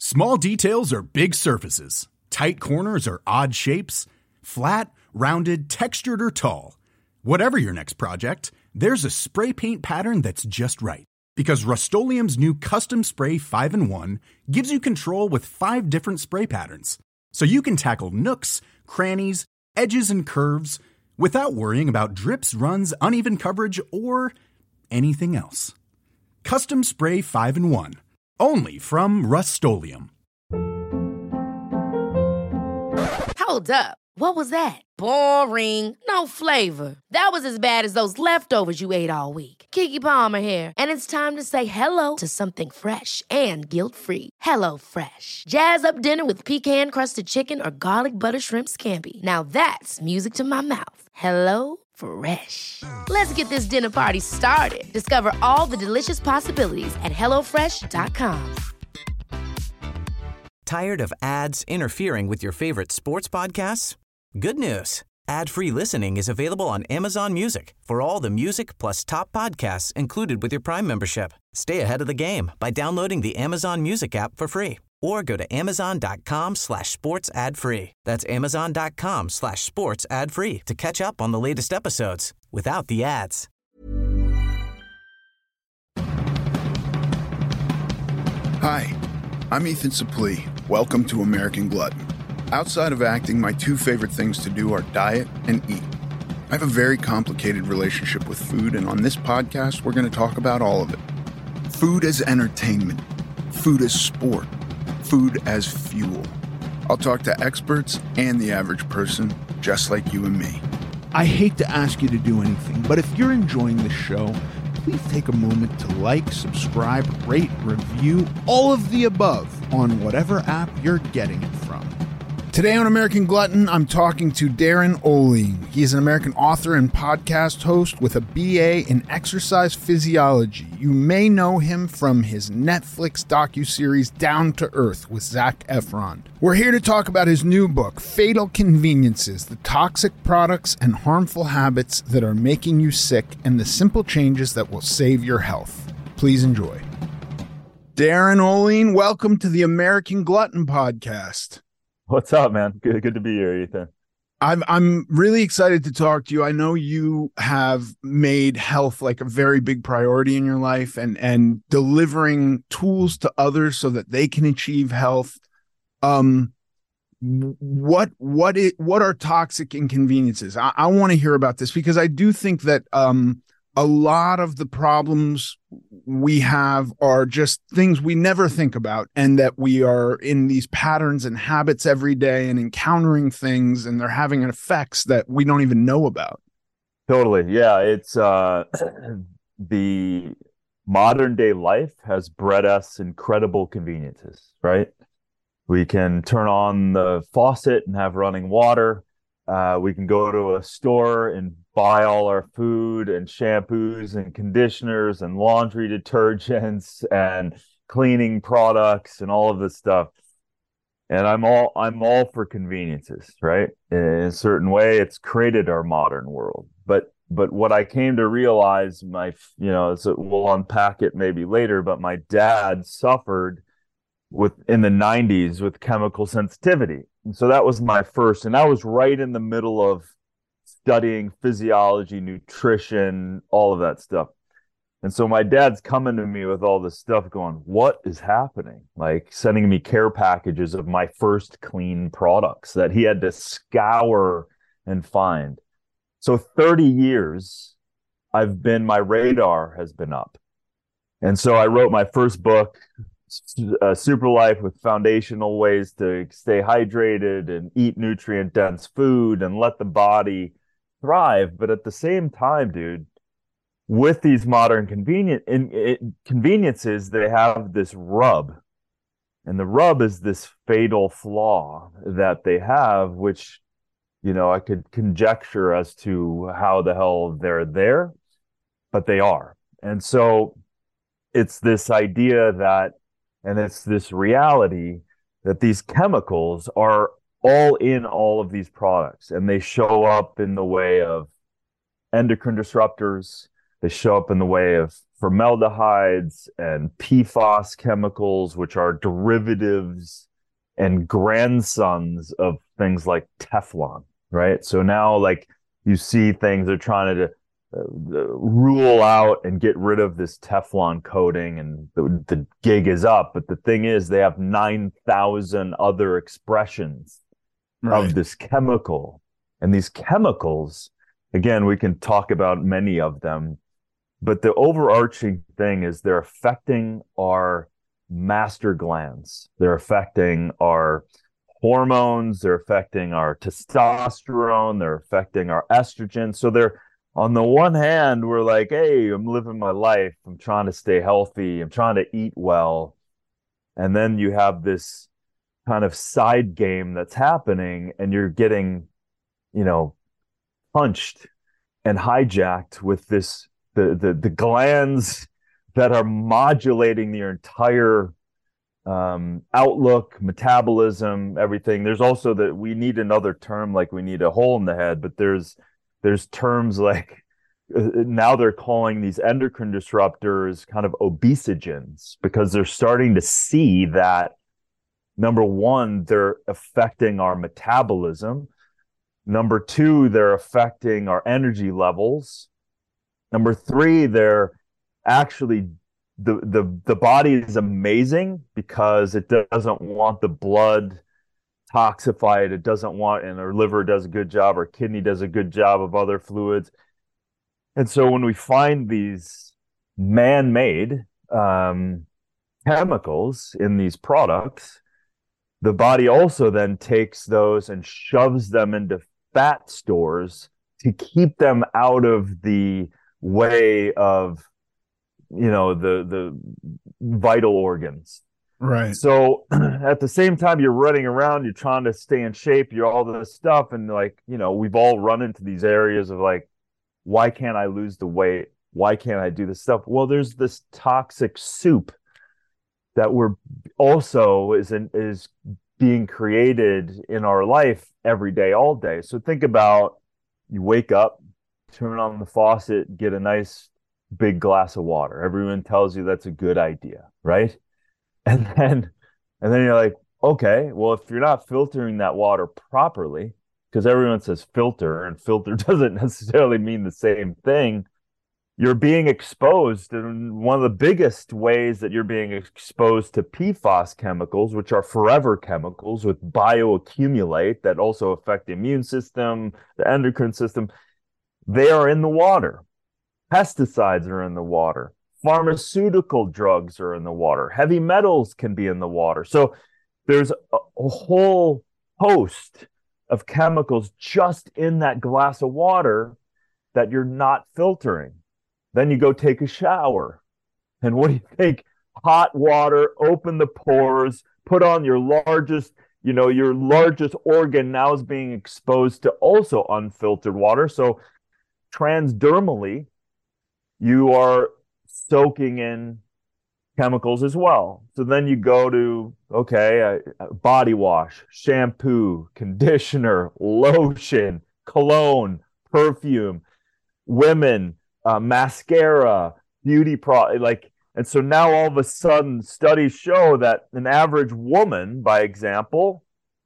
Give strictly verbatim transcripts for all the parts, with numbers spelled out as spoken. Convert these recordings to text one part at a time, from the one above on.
Small details are big surfaces. Tight corners are odd shapes. Flat, rounded, textured, or tall. Whatever your next project, there's a spray paint pattern that's just right. Because Rust-Oleum's new Custom Spray five in one gives you control with five different spray patterns. So you can tackle nooks, crannies, edges, and curves without worrying about drips, runs, uneven coverage, or anything else. Custom Spray five in one. Only from Rust-Oleum. Hold up. What was that? Boring. No flavor. That was as bad as those leftovers you ate all week. Keke Palmer here, and it's time to say hello to something fresh and guilt-free. Hello Fresh. Jazz up dinner with pecan-crusted chicken or garlic butter shrimp scampi. Now that's music to my mouth. Hello Fresh. Let's get this dinner party started. Discover all the delicious possibilities at hello fresh dot com. Tired of ads interfering with your favorite sports podcasts? Good news. Ad-free listening is available on Amazon Music for all the music plus top podcasts included with your Prime membership. Stay ahead of the game by downloading the Amazon Music app for free or go to amazon.com slash sports ad free. That's amazon.com slash sports ad free to catch up on the latest episodes without the ads. Hi, I'm Ethan Suplee. Welcome to American Glutton. Outside of acting, my two favorite things to do are diet and eat. I have a very complicated relationship with food, and on this podcast, we're going to talk about all of it. Food as entertainment, food as sport, food as fuel. I'll talk to experts and the average person, just like you and me. I hate to ask you to do anything, but if you're enjoying this show, please take a moment to like, subscribe, rate, review, all of the above on whatever app you're getting it from. Today on American Glutton, I'm talking to Darren Oling. He is an American author and podcast host with a B A in exercise physiology. You may know him from his Netflix docuseries Down to Earth with Zac Efron. We're here to talk about his new book, Fatal Conveniences, the toxic products and harmful habits that are making you sick and the simple changes that will save your health. Please enjoy. Darren Oling, welcome to the American Glutton podcast. What's up, man? Good, good to be here, Ethan. I'm I'm really excited to talk to you. I know you have made health like a very big priority in your life, and and delivering tools to others so that they can achieve health. Um, what what it what are toxic inconveniences? I, I want to hear about this because I do think that um a lot of the problems we have are just things we never think about, and that we are in these patterns and habits every day and encountering things, and they're having effects that we don't even know about. Totally. Yeah. It's uh, the modern day life has bred us incredible conveniences, right? We can turn on the faucet and have running water. Uh, we can go to a store and buy all our food and shampoos and conditioners and laundry detergents and cleaning products and all of this stuff. And I'm all I'm all for conveniences, right? In a certain way, it's created our modern world. But but what I came to realize, my you know, so we'll unpack it maybe later. But my dad suffered with in the nineties with chemical sensitivity. And so that was my first, and I was right in the middle of studying physiology, nutrition, all of that stuff. And so my dad's coming to me with all this stuff going, what is happening? Like sending me care packages of my first clean products that he had to scour and find. So thirty years I've been, my radar has been up. And so I wrote my first book, Uh, Super Life, with foundational ways to stay hydrated and eat nutrient dense food and let the body thrive. But at the same time, dude, with these modern convenient in, in, conveniences, they have this rub, and the rub is this fatal flaw that they have, which, you know, I could conjecture as to how the hell they're there, but they are. And so it's this idea that, and it's this reality that these chemicals are all in all of these products, and they show up in the way of endocrine disruptors. They show up in the way of formaldehydes and P FAS chemicals, which are derivatives and grandsons of things like Teflon, right? So now, like, you see things they're trying to uh, rule out and get rid of this Teflon coating, and the, the gig is up. But the thing is, they have nine thousand other expressions right. of this chemical. And these chemicals, again, we can talk about many of them, but the overarching thing is they're affecting our master glands. They're affecting our hormones. They're affecting our testosterone. They're affecting our estrogen. So they're, on the one hand, we're like, hey, I'm living my life. I'm trying to stay healthy. I'm trying to eat well. And then you have this kind of side game that's happening, and you're getting, you know, punched and hijacked with this, the, the, the glands that are modulating your entire um, outlook, metabolism, everything. There's also that we need another term, like we need a hole in the head, but there's, there's terms like uh, now they're calling these endocrine disruptors kind of obesogens, because they're starting to see that, number one, they're affecting our metabolism. Number two, they're affecting our energy levels. Number three, they're actually, the, the, the body is amazing because it doesn't want the blood toxified. It doesn't want, and our liver does a good job, our kidney does a good job of other fluids. And so when we find these man-made um, chemicals in these products, the body also then takes those and shoves them into fat stores to keep them out of the way of, you know, the the vital organs. Right. So at the same time, you're running around, you're trying to stay in shape, you're all this stuff. And like, you know, we've all run into these areas of like, why can't I lose the weight? Why can't I do this stuff? Well, there's this toxic soup that we're also is in, is being created in our life every day, all day. So think about, you wake up, turn on the faucet, get a nice big glass of water. Everyone tells you that's a good idea, right? And then, and then you're like, okay, well, if you're not filtering that water properly, because everyone says filter, and filter doesn't necessarily mean the same thing, you're being exposed. And one of the biggest ways that you're being exposed to P FAS chemicals, which are forever chemicals with bioaccumulate that also affect the immune system, the endocrine system, they are in the water. Pesticides are in the water. Pharmaceutical drugs are in the water. Heavy metals can be in the water. So there's a, a whole host of chemicals just in that glass of water that you're not filtering. Then you go take a shower. And what do you think? Hot water, open the pores, put on your largest, you know, your largest organ now is being exposed to also unfiltered water. So transdermally, you are soaking in chemicals as well. So then you go to, okay, uh, body wash, shampoo, conditioner, lotion, cologne, perfume, women, uh, mascara, beauty product, like, and so now all of a sudden studies show that an average woman, by example,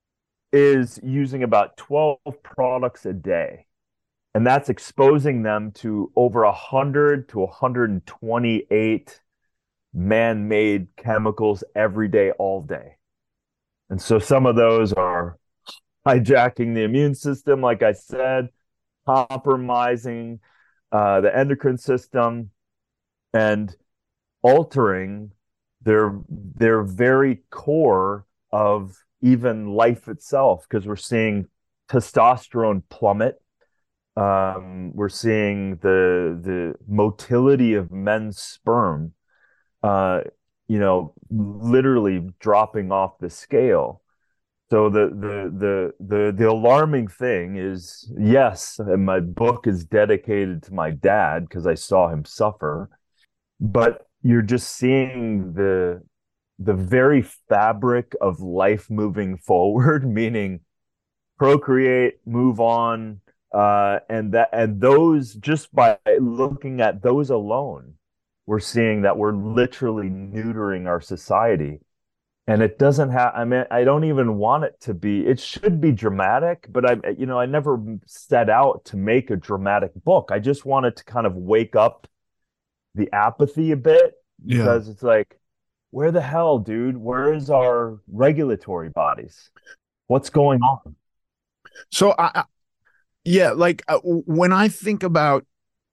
is using about twelve products a day. And that's exposing them to over one hundred to one hundred twenty-eight man-made chemicals every day, all day. And so some of those are hijacking the immune system, like I said, compromising uh, the endocrine system, and altering their their very core of even life itself, because we're seeing testosterone plummet. Um, we're seeing the the motility of men's sperm, uh, you know, literally dropping off the scale. So the the the the the alarming thing is, yes, and my book is dedicated to my dad because I saw him suffer, but you're just seeing the the very fabric of life moving forward, meaning procreate, move on, uh, and that and those, just by looking at those alone, we're seeing that we're literally neutering our society. And it doesn't have, I mean, I don't even want it to be, it should be dramatic, but I, you know, I never set out to make a dramatic book. I just wanted to kind of wake up the apathy a bit, because yeah. It's like, where the hell, dude? Where is our regulatory bodies? What's going on? So, I, yeah, like uh, when I think about,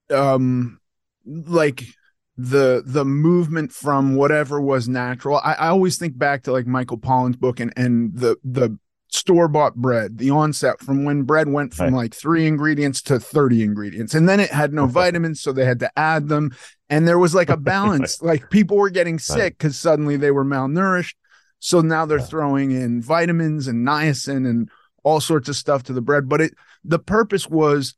um, like, the the movement from whatever was natural, I, I always think back to like Michael Pollan's book and and the the store-bought bread, the onset from when bread went from right. like three ingredients to thirty ingredients, and then it had no vitamins, so they had to add them, and there was like a balance. Like people were getting sick because right. suddenly they were malnourished, so now they're yeah. throwing in vitamins and niacin and all sorts of stuff to the bread. But it the purpose was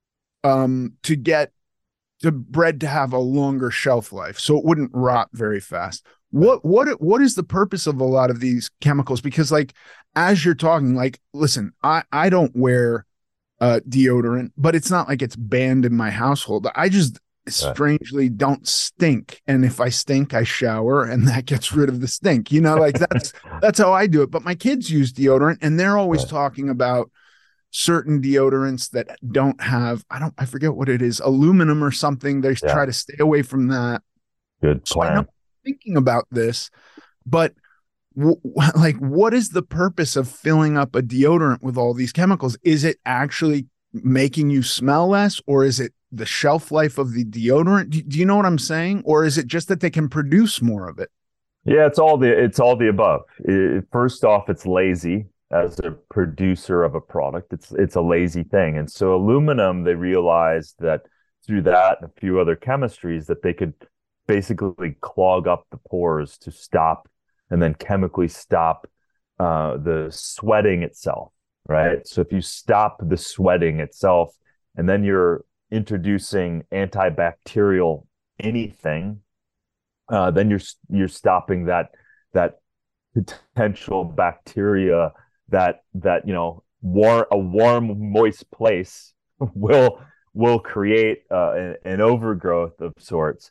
um to get the bread to have a longer shelf life, so it wouldn't rot very fast. What what what is the purpose of a lot of these chemicals? Because like as you're talking, like listen, I I don't wear uh, deodorant, but it's not like it's banned in my household. I just strangely don't stink, and if I stink, I shower, and that gets rid of the stink. You know, like that's that's how I do it. But my kids use deodorant, and they're always right. talking about certain deodorants that don't have, I don't, I forget what it is, aluminum or something. They yeah. try to stay away from that. Good plan. So I know I'm thinking about this, but w- like, what is the purpose of filling up a deodorant with all these chemicals? Is it actually making you smell less, or is it the shelf life of the deodorant? Do, do you know what I'm saying? Or is it just that they can produce more of it? Yeah, it's all the, it's all the above. It, first off, it's lazy. As a producer of a product, it's it's a lazy thing. And so aluminum, they realized that through that and a few other chemistries that they could basically clog up the pores to stop and then chemically stop uh, the sweating itself, right? So if you stop the sweating itself and then you're introducing antibacterial anything, uh, then you're you're stopping that that potential bacteria that that you know war a warm moist place will will create uh, an, an overgrowth of sorts.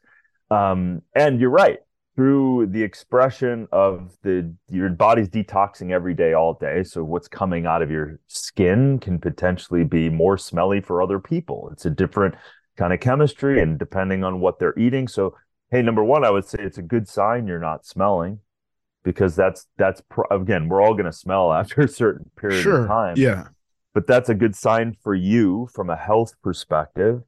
Um, and you're right, through the expression of the your body's detoxing every day, all day. So what's coming out of your skin can potentially be more smelly for other people. It's a different kind of chemistry, and depending on what they're eating. So hey, number one, I would say it's a good sign you're not smelling. Because that's, that's pro- again, we're all going to smell after a certain period sure. of time. Yeah. But that's a good sign for you from a health perspective.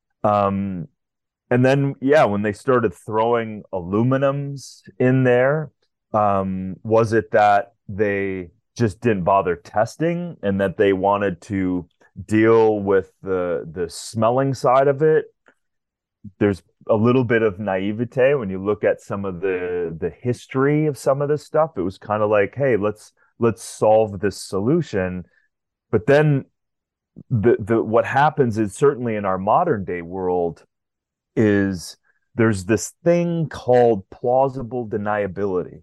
Um, and then, yeah, when they started throwing aluminums in there, um, was it that they just didn't bother testing and that they wanted to deal with the the smelling side of it? There's a little bit of naivete when you look at some of the the history of some of this stuff. It was kind of like, hey, let's let's solve this solution. But then the the what happens is, certainly in our modern day world, is there's this thing called plausible deniability,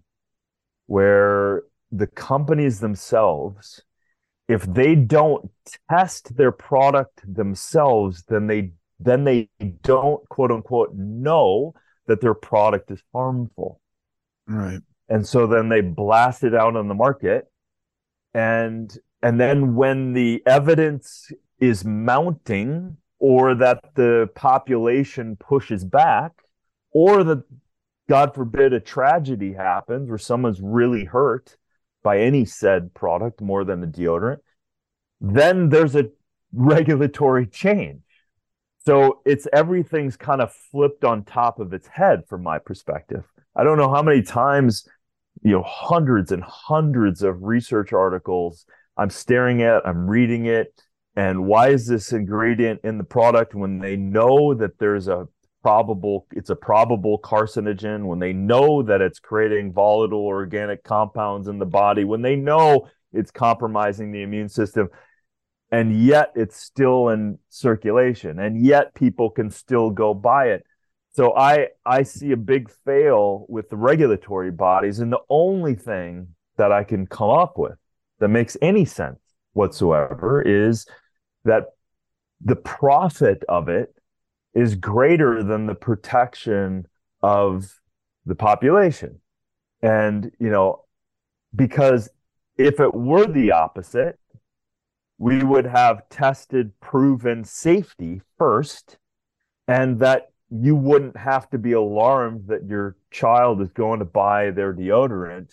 where the companies themselves, if they don't test their product themselves, then they then they don't, quote unquote, know that their product is harmful. Right. And so then they blast it out on the market. And, and then when the evidence is mounting, or that the population pushes back, or that, God forbid, a tragedy happens where someone's really hurt by any said product more than the deodorant, then there's a regulatory change. So it's everything's kind of flipped on top of its head from my perspective. I don't know how many times, you know, hundreds and hundreds of research articles I'm staring at, I'm reading it, and why is this ingredient in the product when they know that there's a probable, it's a probable carcinogen, when they know that it's creating volatile organic compounds in the body, when they know it's compromising the immune system. And yet it's still in circulation, and yet people can still go buy it. So I I see a big fail with the regulatory bodies, and the only thing that I can come up with that makes any sense whatsoever is that the profit of it is greater than the protection of the population. And, you know, because if it were the opposite, we would have tested, proven safety first, and that you wouldn't have to be alarmed that your child is going to buy their deodorant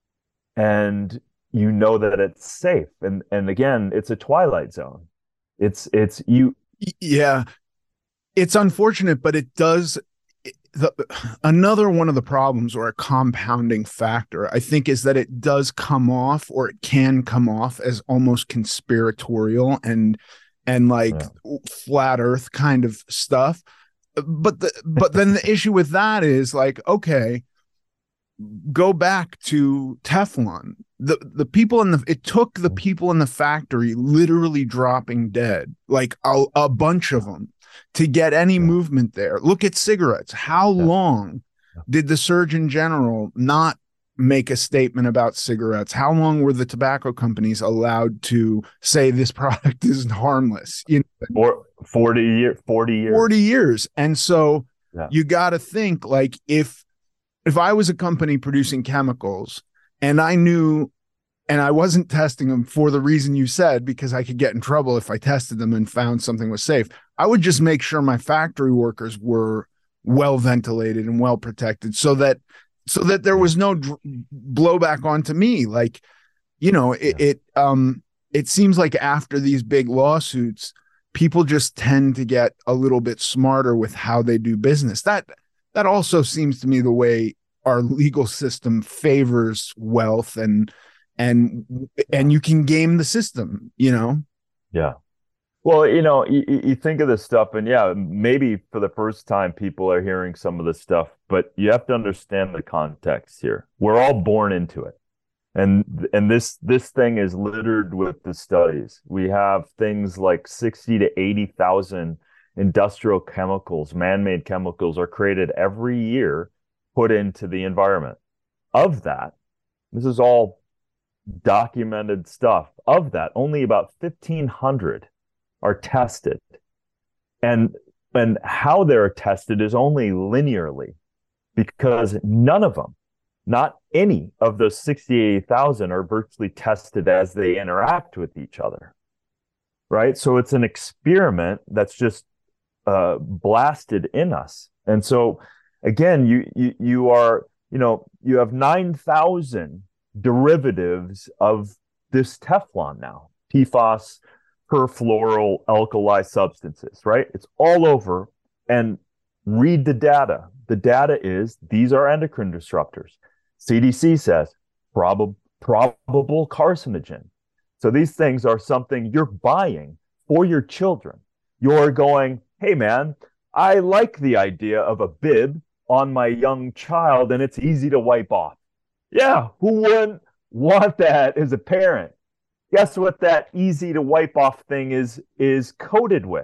and you know that it's safe. And and again, it's a twilight zone. It's it's you. Yeah, it's unfortunate, but it does. The, another one of the problems, or a compounding factor, I think, is that it does come off, or it can come off, as almost conspiratorial and and like yeah. flat Earth kind of stuff. But the but then the issue with that is, like, okay, go back to Teflon. The the people in the it took the people in the factory literally dropping dead, like a, a bunch of them, to get any yeah. movement there. Look at cigarettes. How yeah. long yeah. did the Surgeon General not make a statement about cigarettes? How long were the tobacco companies allowed to say this product is harmless? You know, or forty years, forty years, forty years. And so yeah. you got to think, like, if if I was a company producing chemicals and I knew, and I wasn't testing them for the reason you said, because I could get in trouble if I tested them and found something was safe, I would just make sure my factory workers were well ventilated and well protected, so that so that there was no dr- blowback onto me. Like, you know, it, yeah. it um it seems like after these big lawsuits, people just tend to get a little bit smarter with how they do business. That that also seems to me the way our legal system favors wealth, and and and you can game the system, you know? Yeah. Well, you know, you, you think of this stuff, and yeah, maybe for the first time people are hearing some of this stuff, but you have to understand the context here. We're all born into it. And and this this thing is littered with the studies. We have things like sixty to eighty thousand industrial chemicals, man-made chemicals, are created every year, put into the environment. Of that, this is all documented stuff. Of that, only about fifteen hundred are tested. And and how they're tested is only linearly, because none of them, not any of those sixty-eight thousand, are virtually tested as they interact with each other, right? So it's an experiment that's just uh, blasted in us. And so, again, you you you are, you know, you have nine thousand derivatives of this Teflon now, P FAS, perfluoral alkali substances, right? It's all over. And read the data. The data is these are endocrine disruptors. C D C says prob- probable carcinogen. So these things are something you're buying for your children. You're going, hey man, I like the idea of a bib on my young child and it's easy to wipe off. Yeah, who wouldn't want that as a parent? Guess what that easy to wipe off thing is is coated with?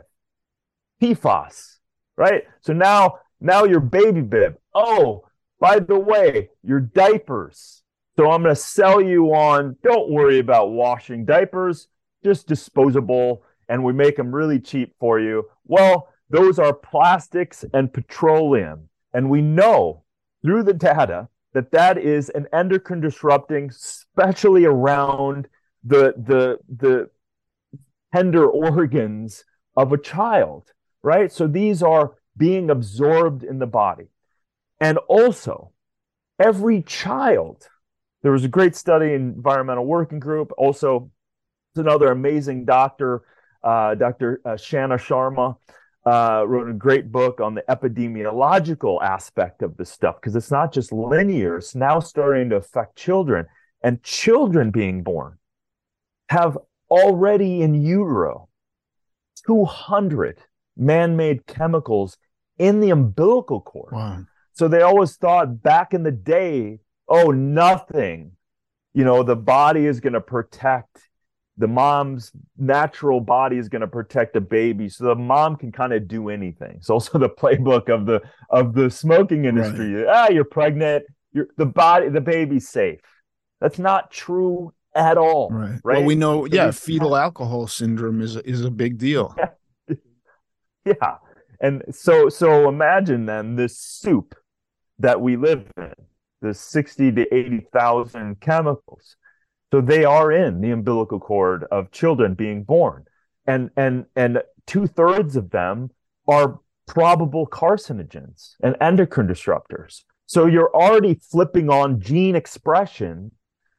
P FAS, right? So now, now your baby bib. Oh, by the way, your diapers. So I'm going to sell you on, don't worry about washing diapers, just disposable, and we make them really cheap for you. Well, those are plastics and petroleum. And we know through the data that that is an endocrine disrupting, especially around the the the tender organs of a child, right? So these are being absorbed in the body. And also, every child, there was a great study in Environmental Working Group. Also, there's another amazing doctor, uh, Doctor Uh, Shanna Sharma, uh, wrote a great book on the epidemiological aspect of this stuff, because it's not just linear, it's now starting to affect children. And children being born have already in utero two hundred man-made chemicals in the umbilical cord. Wow. So they always thought back in the day, oh, nothing. You know, the body is going to protect, the mom's natural body is going to protect the baby. So the mom can kind of do anything. It's also the playbook of the of the smoking industry. Right. Ah, you're pregnant, you're the body, the baby's safe. That's not true at all. Right. Right. Well, we know, so yeah, fetal alcohol syndrome is is a big deal. Yeah. Yeah. And so so imagine then this soup that we live in, the sixty to eighty thousand chemicals. So they are in the umbilical cord of children being born. And and and two-thirds of them are probable carcinogens and endocrine disruptors. So you're already flipping on gene expression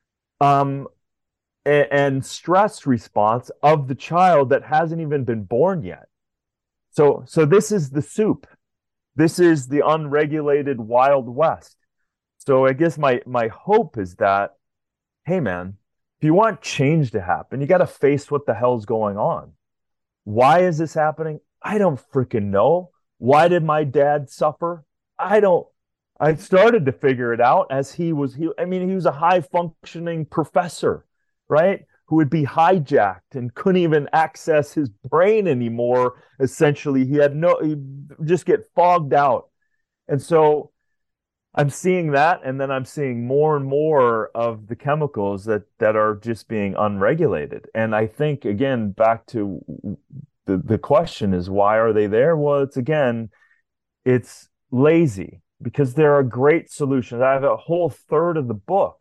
um, and, and stress response of the child that hasn't even been born yet. So, so this is the soup. This is the unregulated Wild West. So I guess my my hope is that, hey man, if you want change to happen, you got to face what the hell's going on. Why is this happening? I don't freaking know. Why did my dad suffer? I don't. I started to figure it out as he was. He, I mean, he was a high functioning professor, right? Who would be hijacked and couldn't even access his brain anymore. Essentially, he had no. He just get fogged out, and so I'm seeing that, and then I'm seeing more and more of the chemicals that that are just being unregulated. And I think, again, back to the the question is, why are they there? Well, it's again, it's lazy, because there are great solutions. I have a whole third of the book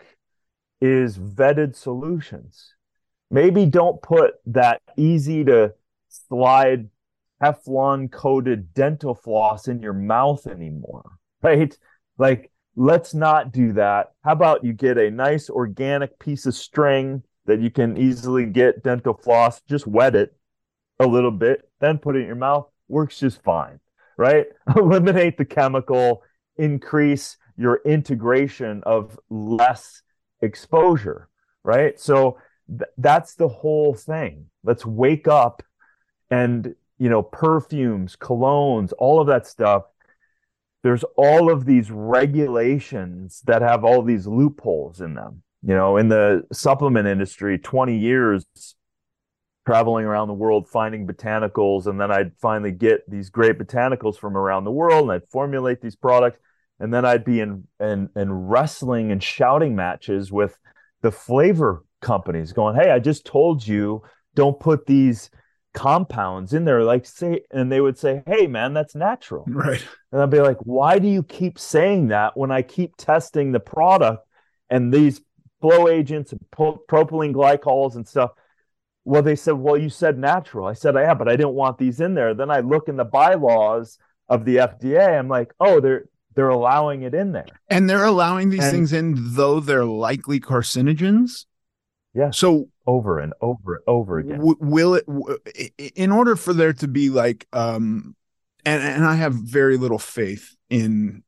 is vetted solutions. Maybe don't put that easy to slide Teflon coated dental floss in your mouth anymore, right? Like, let's not do that. How about you get a nice organic piece of string that you can easily get dental floss, just wet it a little bit, then put it in your mouth. Works just fine, right? Eliminate the chemical, increase your integration of less exposure, right? So th- that's the whole thing. Let's wake up and, you know, perfumes, colognes, all of that stuff. There's all of these regulations that have all these loopholes in them. You know, in the supplement industry, twenty years traveling around the world, finding botanicals, and then I'd finally get these great botanicals from around the world, and I'd formulate these products, and then I'd be in in, in wrestling and shouting matches with the flavor companies going, hey, I just told you, don't put these compounds in there, like say, and they would say, hey man, that's natural, right? And I'd be like, why do you keep saying that when I keep testing the product and these flow agents and pro- propylene glycols and stuff? Well, they said, well, you said natural. I said, yeah, but I didn't want these in there. Then I look in the bylaws of the F D A. I'm like, oh, they're they're allowing it in there, and they're allowing these and, things in, though they're likely carcinogens. Yeah. So over and over and over again. W- will it, w- in order for there to be like, um, and, and I have very little faith in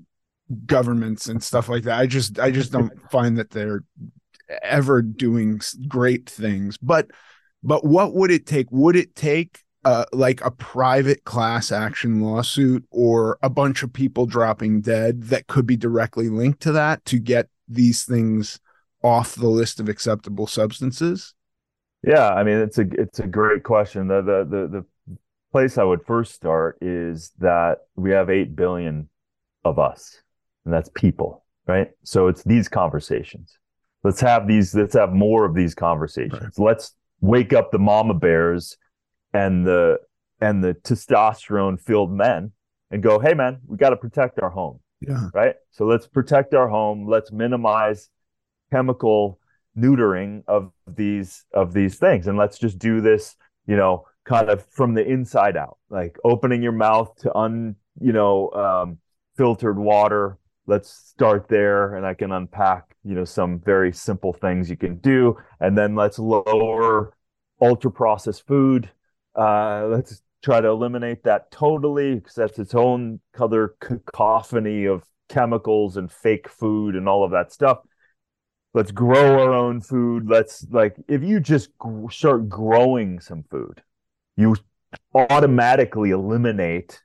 governments and stuff like that. I just, I just don't find that they're ever doing great things. But, but what would it take? Would it take uh, like a private class action lawsuit or a bunch of people dropping dead that could be directly linked to that to get these things off the list of acceptable substances? Yeah, I mean, it's a it's a great question. The the the, the place I would first start is that we have eight billion of us, and that's people, right? So it's these conversations. Let's have these. Let's have more of these conversations. Right. Let's wake up the mama bears and the and the testosterone filled men and go, hey man, we got to protect our home. Yeah. Right. So let's protect our home. Let's minimize chemical neutering of these of these things, and let's just do this, you know, kind of from the inside out, like opening your mouth to un you know um filtered water. Let's start there, and I can unpack, you know, some very simple things you can do, and then let's lower ultra processed food. Uh let's try to eliminate that totally, because that's its own other cacophony of chemicals and fake food and all of that stuff. Let's grow our own food. Let's, like, if you just gr- start growing some food, you automatically eliminate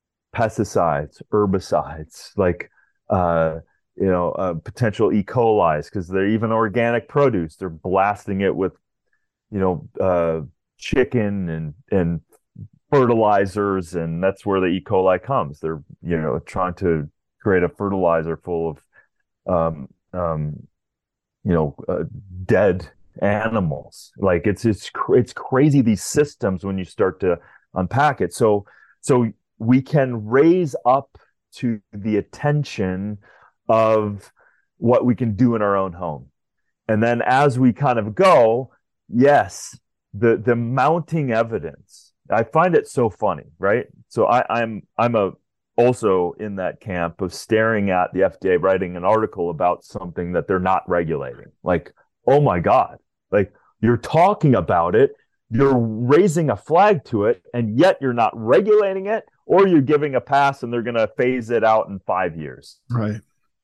pesticides, herbicides, like, uh, you know, uh, potential E. coli's, because they're even organic produce. They're blasting it with, you know, uh, chicken and, and fertilizers, and that's where the E. coli comes. They're, you know, trying to create a fertilizer full of, um, um, you know, uh, dead animals. Like it's, it's, it's crazy, these systems, when you start to unpack it. So, so we can raise up to the attention of what we can do in our own home. And then as we kind of go, yes, the the mounting evidence, I find it so funny, right? So I, I'm I'm a also in that camp of staring at the F D A writing an article about something that they're not regulating. Like, oh my God, like you're talking about it, you're raising a flag to it, and yet you're not regulating it, or you're giving a pass and they're going to phase it out in five years. Right.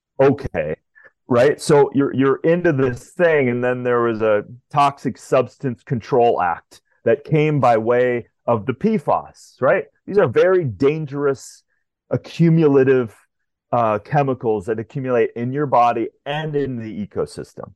Okay. Right. So you're you're into this thing, and then there was a Toxic Substance Control Act that came by way of the P FAS, right? These are very dangerous, accumulative uh, chemicals that accumulate in your body and in the ecosystem.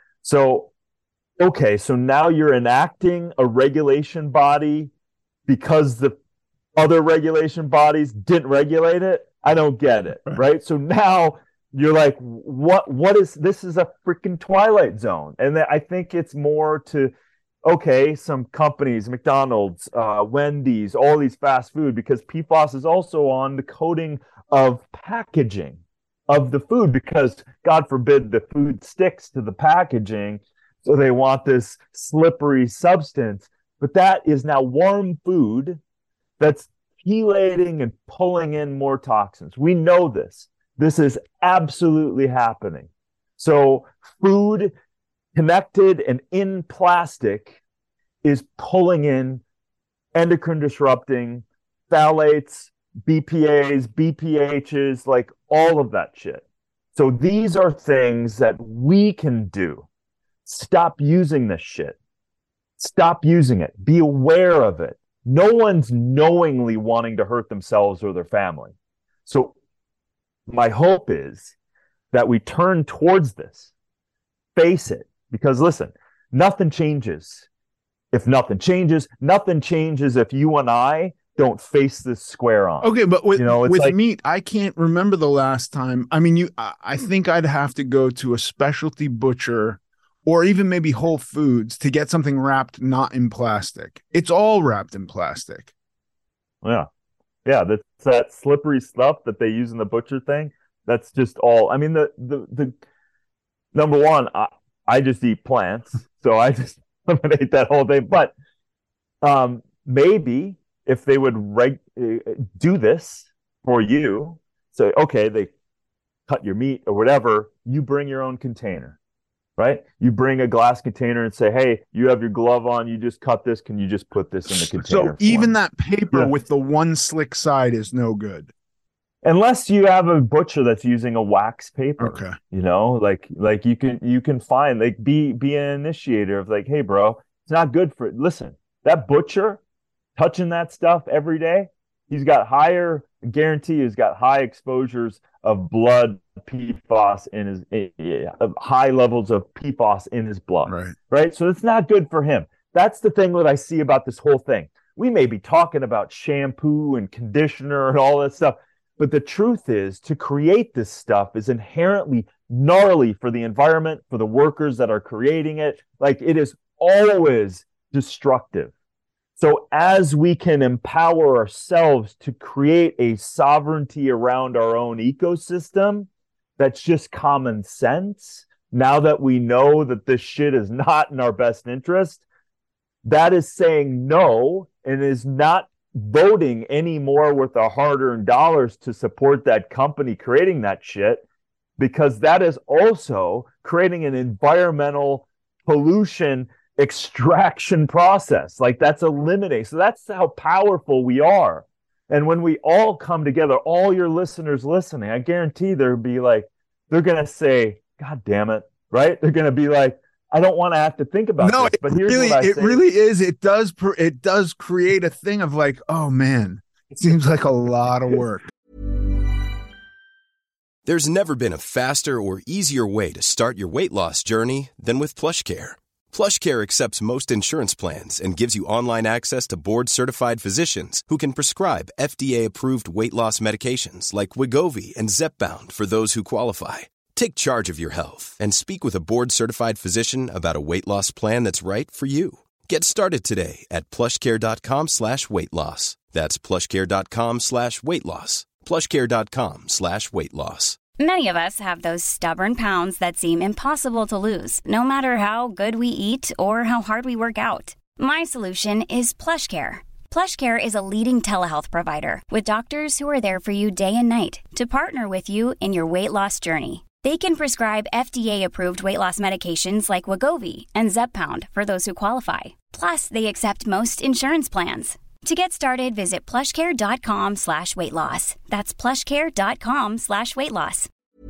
So, okay, so now you're enacting a regulation body because the other regulation bodies didn't regulate it. I don't get it, right? So now you're like, what? What is this? Is a freaking Twilight Zone. And I think it's more to, okay, some companies, McDonald's, uh, Wendy's, all these fast food, because P FAS is also on the coating of packaging of the food, because God forbid the food sticks to the packaging. So they want this slippery substance. But that is now warm food that's chelating and pulling in more toxins. We know this. This is absolutely happening. So food connected and in plastic is pulling in endocrine disrupting phthalates, B P As, B P Hs, like all of that shit. So these are things that we can do. Stop using this shit. Stop using it. Be aware of it. No one's knowingly wanting to hurt themselves or their family. So my hope is that we turn towards this, face it, because listen, nothing changes if nothing changes. Nothing changes if you and I don't face this square on. Okay, but with, you know, with like, meat, I can't remember the last time. I mean, you, I, I think I'd have to go to a specialty butcher or even maybe Whole Foods to get something wrapped not in plastic. It's all wrapped in plastic. Yeah. Yeah, that's that slippery stuff that they use in the butcher thing. That's just all. I mean, the the the number one, I, I just eat plants, so I just eliminate that whole thing. But um, maybe if they would reg- do this for you, so okay, they cut your meat or whatever, you bring your own container, right? You bring a glass container and say, hey, you have your glove on, you just cut this, can you just put this in the container? So even me? that paper yeah. with the one slick side is no good. Unless you have a butcher that's using a wax paper. Okay. You know, like like you can you can find, like be be an initiator of like, hey bro, it's not good for listen, that butcher touching that stuff every day, he's got higher guarantee he's got high exposures of blood P FAS in his uh, high levels of P FAS in his blood. Right. Right. So it's not good for him. That's the thing that I see about this whole thing. We may be talking about shampoo and conditioner and all that stuff, but the truth is, to create this stuff is inherently gnarly for the environment, for the workers that are creating it. Like, it is always destructive. So as we can empower ourselves to create a sovereignty around our own ecosystem, that's just common sense. Now that we know that this shit is not in our best interest, that is saying no and is not voting anymore with our hard-earned dollars to support that company creating that shit, because that is also creating an environmental pollution extraction process. Like, that's eliminating. So that's how powerful we are. And when we all come together, all your listeners listening, I guarantee they'll be like, they're going to say, God damn it, right? They're going to be like, I don't want to have to think about no, this, but here's really, what I it say. really is. It does. It does create a thing of like, oh man, it seems like a lot of work. There's never been a faster or easier way to start your weight loss journey than with PlushCare. PlushCare accepts most insurance plans and gives you online access to board-certified physicians who can prescribe F D A-approved weight loss medications like Wegovy and Zepbound for those who qualify. Take charge of your health and speak with a board-certified physician about a weight loss plan that's right for you. Get started today at plushcare.com slash weight loss. That's plushcare.com slash weight loss. plushcare.com slash weight loss. Many of us have those stubborn pounds that seem impossible to lose, no matter how good we eat or how hard we work out. My solution is PlushCare. PlushCare is a leading telehealth provider with doctors who are there for you day and night to partner with you in your weight loss journey. They can prescribe F D A-approved weight loss medications like Wegovy and Zepbound for those who qualify. Plus, they accept most insurance plans. To get started, visit plushcare.com slash weight loss. That's plushcare.com slash weight loss.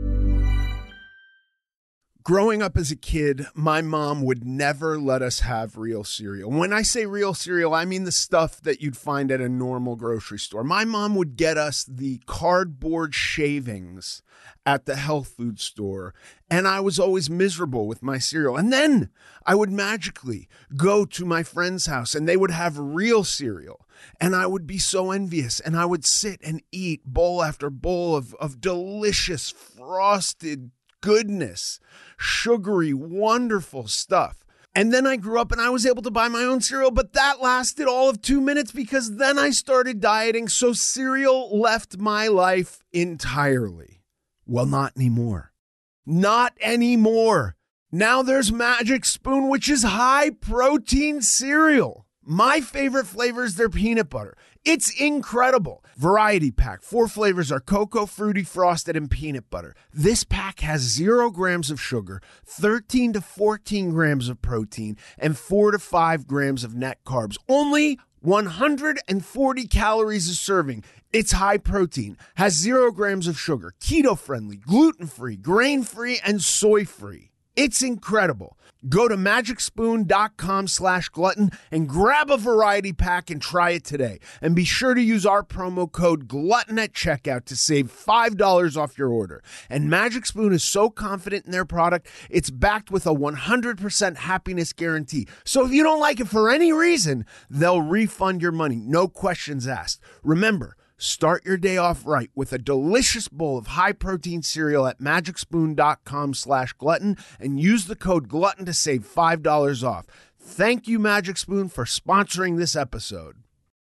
Growing up as a kid, my mom would never let us have real cereal. When I say real cereal, I mean the stuff that you'd find at a normal grocery store. My mom would get us the cardboard shavings at the health food store, and I was always miserable with my cereal. And then I would magically go to my friend's house, and they would have real cereal, and I would be so envious, and I would sit and eat bowl after bowl of, of delicious frosted goodness, sugary, wonderful stuff. And then I grew up and I was able to buy my own cereal, but that lasted all of two minutes because then I started dieting, so cereal left my life entirely. Well, not anymore. Not anymore. Now there's Magic Spoon, which is high protein cereal. My favorite flavor is their peanut butter. It's incredible. Variety pack. Four flavors are cocoa, fruity, frosted, and peanut butter. This pack has zero grams of sugar, thirteen to fourteen grams of protein, and four to five grams of net carbs. Only one hundred forty calories a serving. It's high protein, has zero grams of sugar, keto-friendly, gluten-free, grain-free, and soy-free. It's incredible. Go to magicspoon.com slash glutton and grab a variety pack and try it today. And be sure to use our promo code glutton at checkout to save five dollars off your order. And Magic Spoon is so confident in their product, it's backed with a one hundred percent happiness guarantee. So if you don't like it for any reason, they'll refund your money. No questions asked. Remember, start your day off right with a delicious bowl of high-protein cereal at magicspoon.com slash glutton and use the code glutton to save five dollars off. Thank you, Magic Spoon, for sponsoring this episode.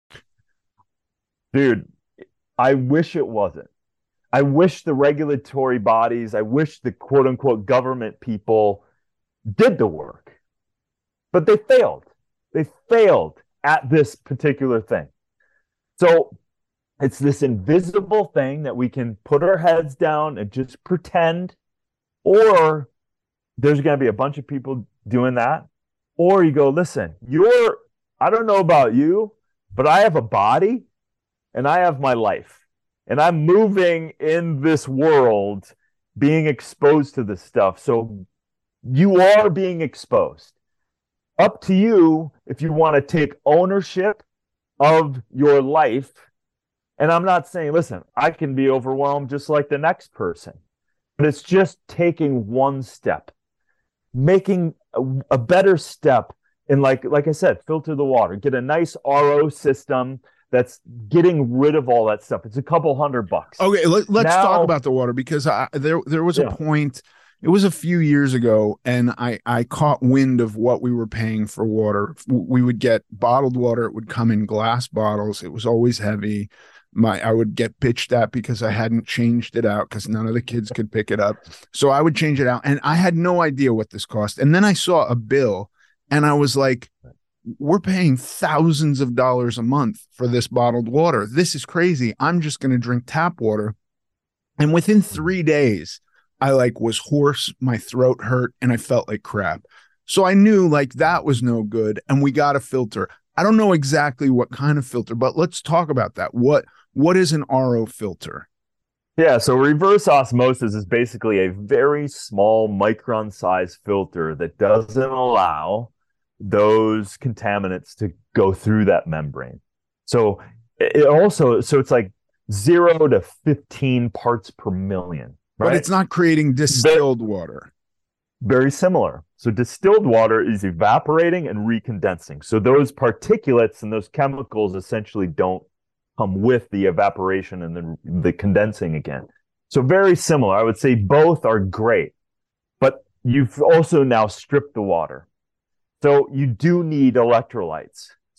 Dude, I wish it wasn't. I wish the regulatory bodies, I wish the quote-unquote government people did the work. But they failed. They failed at this particular thing. So it's this invisible thing that we can put our heads down and just pretend, or there's going to be a bunch of people doing that. Or you go, listen, you're, I don't know about you, but I have a body and I have my life and I'm moving in this world being exposed to this stuff. So you are being exposed. Up to you if you want to take ownership of your life. And I'm not saying, listen, I can be overwhelmed just like the next person, but it's just taking one step, making a, a better step in, like, like I said, filter the water, get a nice R O system that's getting rid of all that stuff. It's a couple hundred bucks. Okay, let, let's now, talk about the water because I, there there was a yeah. point, it was a few years ago, and I, I caught wind of what we were paying for water. We would get bottled water. It would come in glass bottles. It was always heavy. My I would get pitched at because I hadn't changed it out because none of the kids could pick it up. So I would change it out, and I had no idea what this cost. And then I saw a bill, and I was like, we're paying thousands of dollars a month for this bottled water. This is crazy. I'm just going to drink tap water. And within three days, I like was hoarse, my throat hurt, and I felt like crap. So I knew like that was no good, and we got a filter. I don't know exactly what kind of filter, but let's talk about that. What What is an R O filter? Yeah, so reverse osmosis is basically a very small micron-sized filter that doesn't allow those contaminants to go through that membrane. So it also, so it's like zero to fifteen parts per million, right? But it's not creating distilled very, water. Very similar. So distilled water is evaporating and recondensing. So those particulates and those chemicals essentially don't come with the evaporation and the, the condensing again. So very similar. I would say both are great, but you've also now stripped the water. So you do need electrolytes.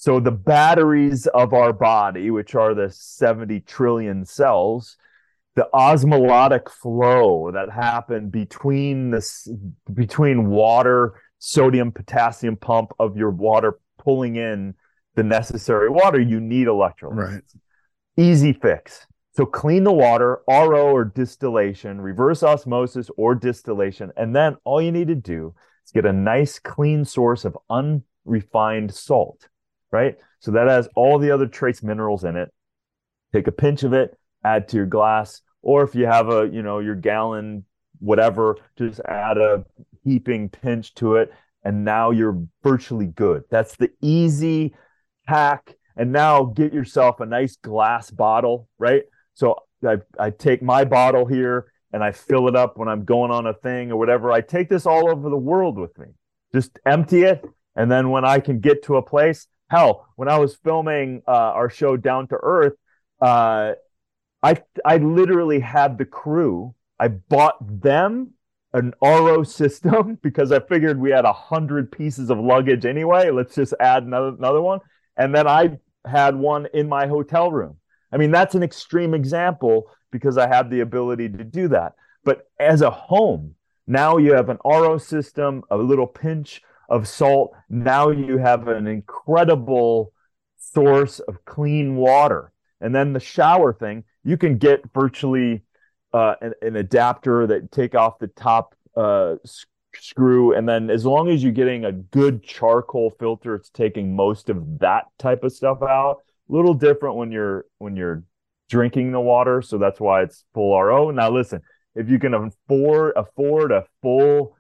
So the batteries of our body, which are the seventy trillion cells, the osmotic flow that happened between this between water, sodium, potassium pump of your water pulling in the necessary water, you need electrolytes. Right. Easy fix. So clean the water, R O or distillation, reverse osmosis or distillation, and then all you need to do is get a nice clean source of unrefined salt, right? So that has all the other trace minerals in it. Take a pinch of it, add to your glass, or if you have a, you know, your gallon, whatever, just add a heaping pinch to it, and now you're virtually good. That's the easy hack. And now get yourself a nice glass bottle, right? So I, I take my bottle here and I fill it up when I'm going on a thing or whatever. I take this all over the world with me. Just empty it. And then when I can get to a place, hell, when I was filming uh, our show Down to Earth, uh, I, I literally had the crew, I bought them an R O system because I figured we had a hundred pieces of luggage anyway. Let's just add another, another one. And then I had one in my hotel room. I mean, that's an extreme example because I have the ability to do that. But as a home, now you have an R O system, a little pinch of salt. Now you have an incredible source of clean water. And then the shower thing, you can get virtually uh, an, an adapter that take off the top uh, screw, and then as long as you're getting a good charcoal filter, it's taking most of that type of stuff out. A little different when you're when you're drinking the water, so that's why it's full R O. Now listen, if you can afford afford a full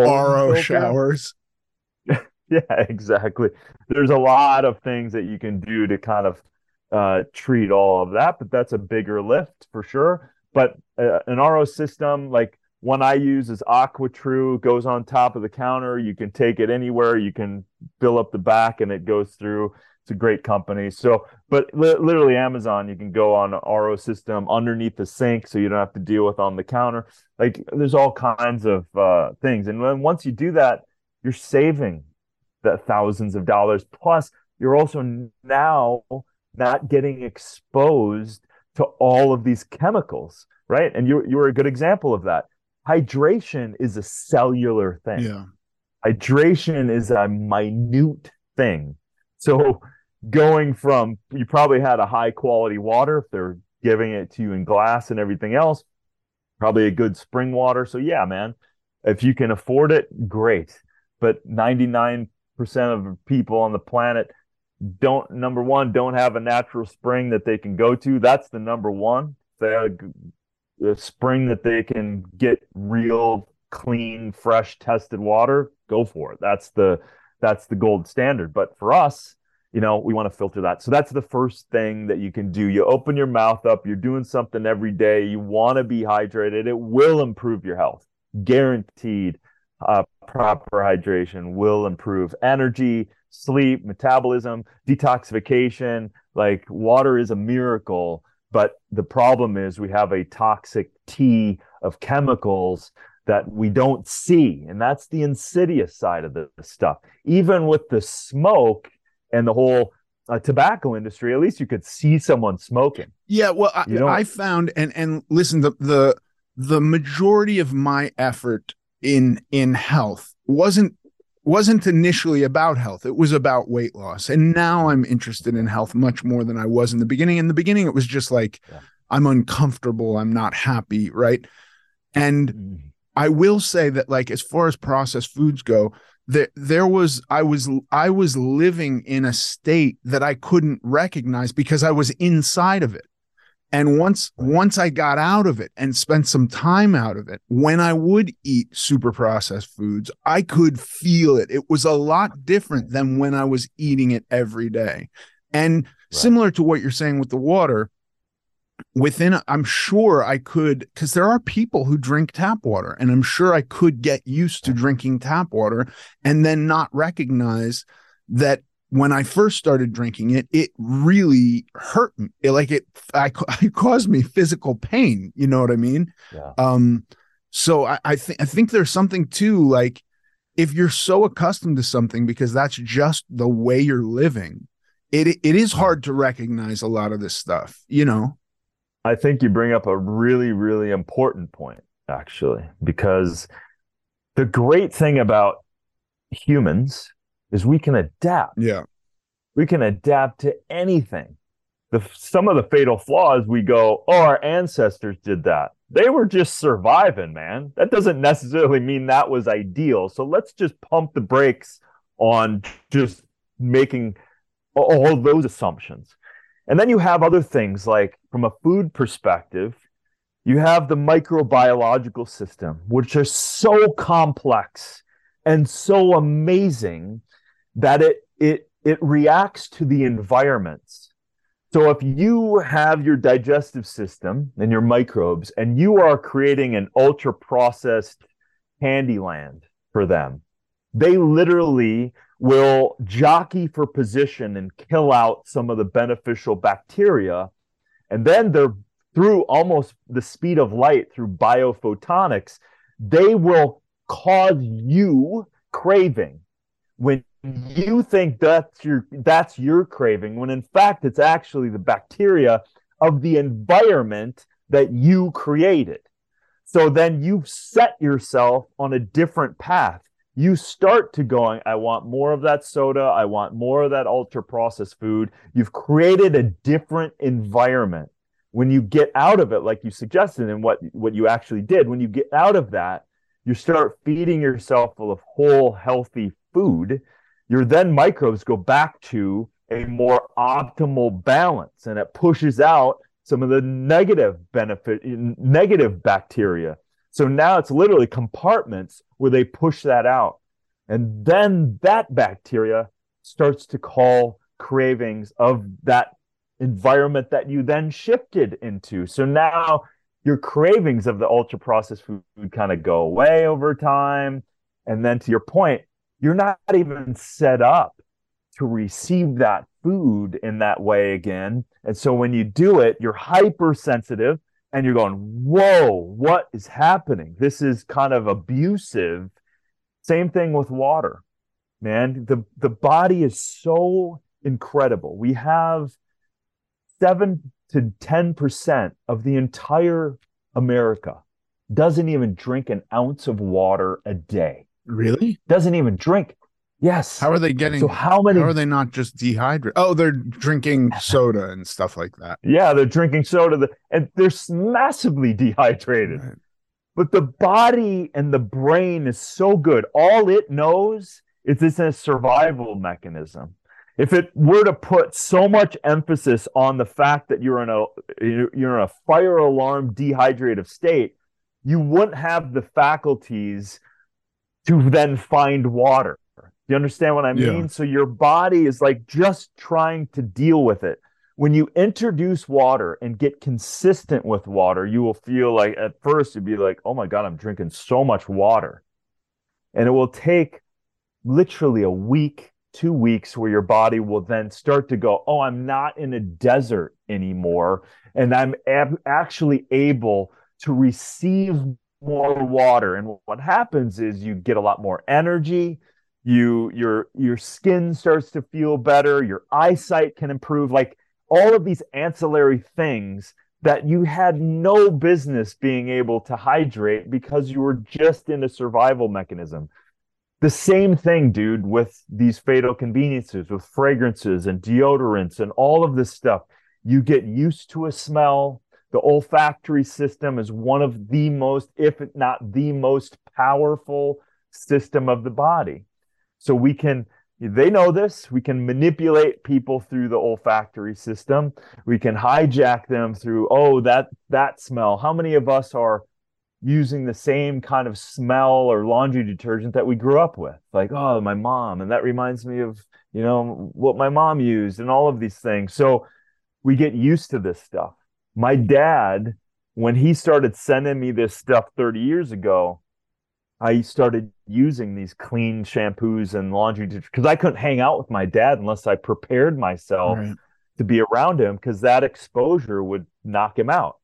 R O filter, showers, yeah, exactly. There's a lot of things that you can do to kind of uh, treat all of that, but that's a bigger lift for sure. But uh, an R O system like one I use is AquaTrue, goes on top of the counter. You can take it anywhere. You can fill up the back and it goes through. It's a great company. So, but li- literally Amazon, you can go on an R O system underneath the sink so you don't have to deal with on the counter. Like there's all kinds of uh, things. And then once you do that, you're saving the thousands of dollars. Plus, you're also now not getting exposed to all of these chemicals, right? And you you were a good example of that. Hydration is a cellular thing. yeah, Hydration is a minute thing. So going from, you probably had a high quality water if they're giving it to you in glass and everything else, probably a good spring water. So yeah, man, if you can afford it, great. But ninety-nine percent of people on the planet don't, number one, don't have a natural spring that they can go to. That's the number one. They have a spring that they can get real clean, fresh, tested water, go for it. That's the that's the gold standard. But for us, you know, we want to filter that. So that's the first thing that you can do. You open your mouth up, you're doing something every day, you want to be hydrated. It will improve your health. Guaranteed. Uh, proper hydration will improve energy, sleep, metabolism, detoxification. Like water is a miracle. But the problem is we have a toxic tea of chemicals that we don't see. And that's the insidious side of the stuff. Even with the smoke and the whole uh, tobacco industry, at least you could see someone smoking. Yeah, well, I, I found, and and listen, the, the the majority of my effort in in health wasn't wasn't initially about health. It was about weight loss. And now I'm interested in health much more than I was in the beginning. In the beginning, it was just like, yeah. I'm uncomfortable. I'm not happy. Right. And mm. I will say that, like, as far as processed foods go, there, there was, I was, I was living in a state that I couldn't recognize because I was inside of it. And once, once I got out of it and spent some time out of it, when I would eat super processed foods, I could feel it. It was a lot different than when I was eating it every day. And right. similar to what you're saying with the water, within, I'm sure I could, because there are people who drink tap water, and I'm sure I could get used to drinking tap water and then not recognize that when I first started drinking it, it really hurt me. It, like it, I, it caused me physical pain. You know what I mean? Yeah. Um. So I, I think I think there's something too. Like, if you're so accustomed to something because that's just the way you're living, it it is hard to recognize a lot of this stuff, you know. I think you bring up a really, really important point, actually, because the great thing about humans is we can adapt. Yeah. We can adapt to anything. The, some of the fatal flaws, we go, oh, our ancestors did that. They were just surviving, man. That doesn't necessarily mean that was ideal. So let's just pump the brakes on just making all those assumptions. And then you have other things like, from a food perspective, you have the microbiological system, which are so complex and so amazing that it it it reacts to the environments. So if you have your digestive system and your microbes, and you are creating an ultra-processed candy land for them, they literally will jockey for position and kill out some of the beneficial bacteria. And then they're, through almost the speed of light, through biophotonics, they will cause you craving. When you think that's your that's your craving, when in fact it's actually the bacteria of the environment that you created. So then you've set yourself on a different path. You start to going, I want more of that soda, I want more of that ultra processed food. You've created a different environment. When you get out of it, like you suggested, and what what you actually did, when you get out of that, you start feeding yourself full of whole, healthy food. Your then microbes go back to a more optimal balance, and it pushes out some of the negative benefit, negative bacteria. So now it's literally compartments where they push that out. And then that bacteria starts to call cravings of that environment that you then shifted into. So now your cravings of the ultra processed food kind of go away over time. And then to your point, you're not even set up to receive that food in that way again. And so when you do it, you're hypersensitive and you're going, whoa, what is happening? This is kind of abusive. Same thing with water, man. The, the body is so incredible. We have seven to ten percent of the entire America doesn't even drink an ounce of water a day. Really? Doesn't even drink. Yes. How are they getting? So how many? How are they not just dehydrated? Oh, they're drinking soda and stuff like that. Yeah, they're drinking soda, and they're massively dehydrated. Right. But the body and the brain is so good. All it knows is it's a survival mechanism. If it were to put so much emphasis on the fact that you're in a you're in a fire alarm dehydrated state, you wouldn't have the faculties to then find water. You understand what I mean? Yeah. So your body is like just trying to deal with it. When you introduce water and get consistent with water, you will feel like at first you'd be like, oh my God, I'm drinking so much water. And it will take literally a week, two weeks where your body will then start to go, oh, I'm not in a desert anymore. And I'm ab- actually able to receive more water. And what happens is you get a lot more energy. You, your, your skin starts to feel better. Your eyesight can improve. Like all of these ancillary things that you had no business being able to hydrate because you were just in a survival mechanism. The same thing, dude, with these fatal conveniences, with fragrances and deodorants and all of this stuff. You get used to a smell. The olfactory system is one of the most, if not the most powerful system of the body. So we can, they know this, we can manipulate people through the olfactory system. We can hijack them through, oh, that that smell. How many of us are using the same kind of smell or laundry detergent that we grew up with? Like, oh, my mom. And that reminds me of, you know, what my mom used and all of these things. So we get used to this stuff. My dad, when he started sending me this stuff thirty years ago, I started using these clean shampoos and laundry because I couldn't hang out with my dad unless I prepared myself right. to be around him, because that exposure would knock him out.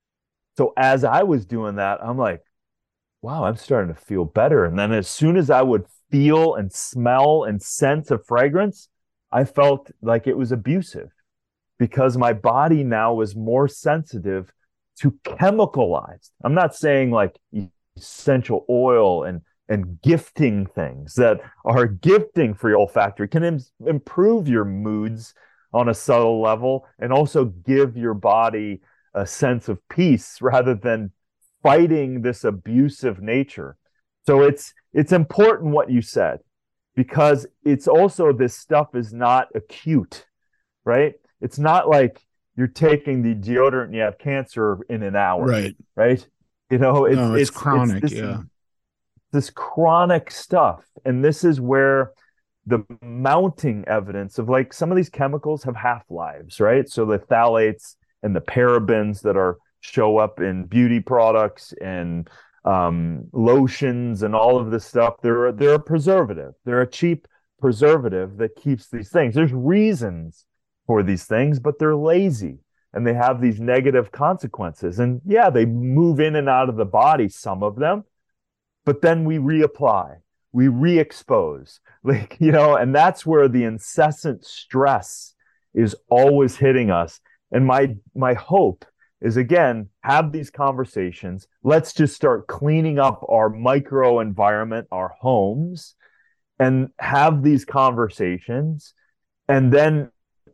So as I was doing that, I'm like, wow, I'm starting to feel better. And then as soon as I would feel and smell and sense a fragrance, I felt like it was abusive because my body now was more sensitive to chemicalized. I'm not saying like essential oil and and gifting things that are gifting for your olfactory can im- improve your moods on a subtle level and also give your body a sense of peace rather than fighting this abusive nature. So it's it's important what you said, because it's also, this stuff is not acute, right? It's not like you're taking the deodorant and you have cancer in an hour, Right. Right? You know, it's no, it's, it's chronic. It's this, yeah. this chronic stuff. And this is where the mounting evidence of, like, some of these chemicals have half-lives, right? So the phthalates and the parabens that are show up in beauty products and um, lotions and all of this stuff, they're, they're a preservative. They're a cheap preservative that keeps these things. There's reasons for these things, but they're lazy and they have these negative consequences. And yeah, they move in and out of the body, some of them, but then we reapply, we re-expose, like, you know, and that's where the incessant stress is always hitting us. And my, my hope is, again, have these conversations. Let's just start cleaning up our micro environment, our homes, and have these conversations. And then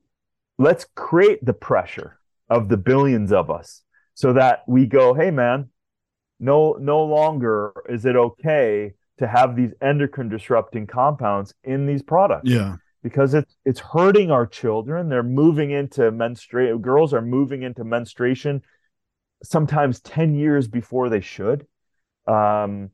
let's create the pressure of the billions of us so that we go, hey, man, no, no longer is it okay to have these endocrine disrupting compounds in these products. Yeah. Because it's it's hurting our children. They're moving into menstruation. Girls are moving into menstruation sometimes ten years before they should. Um,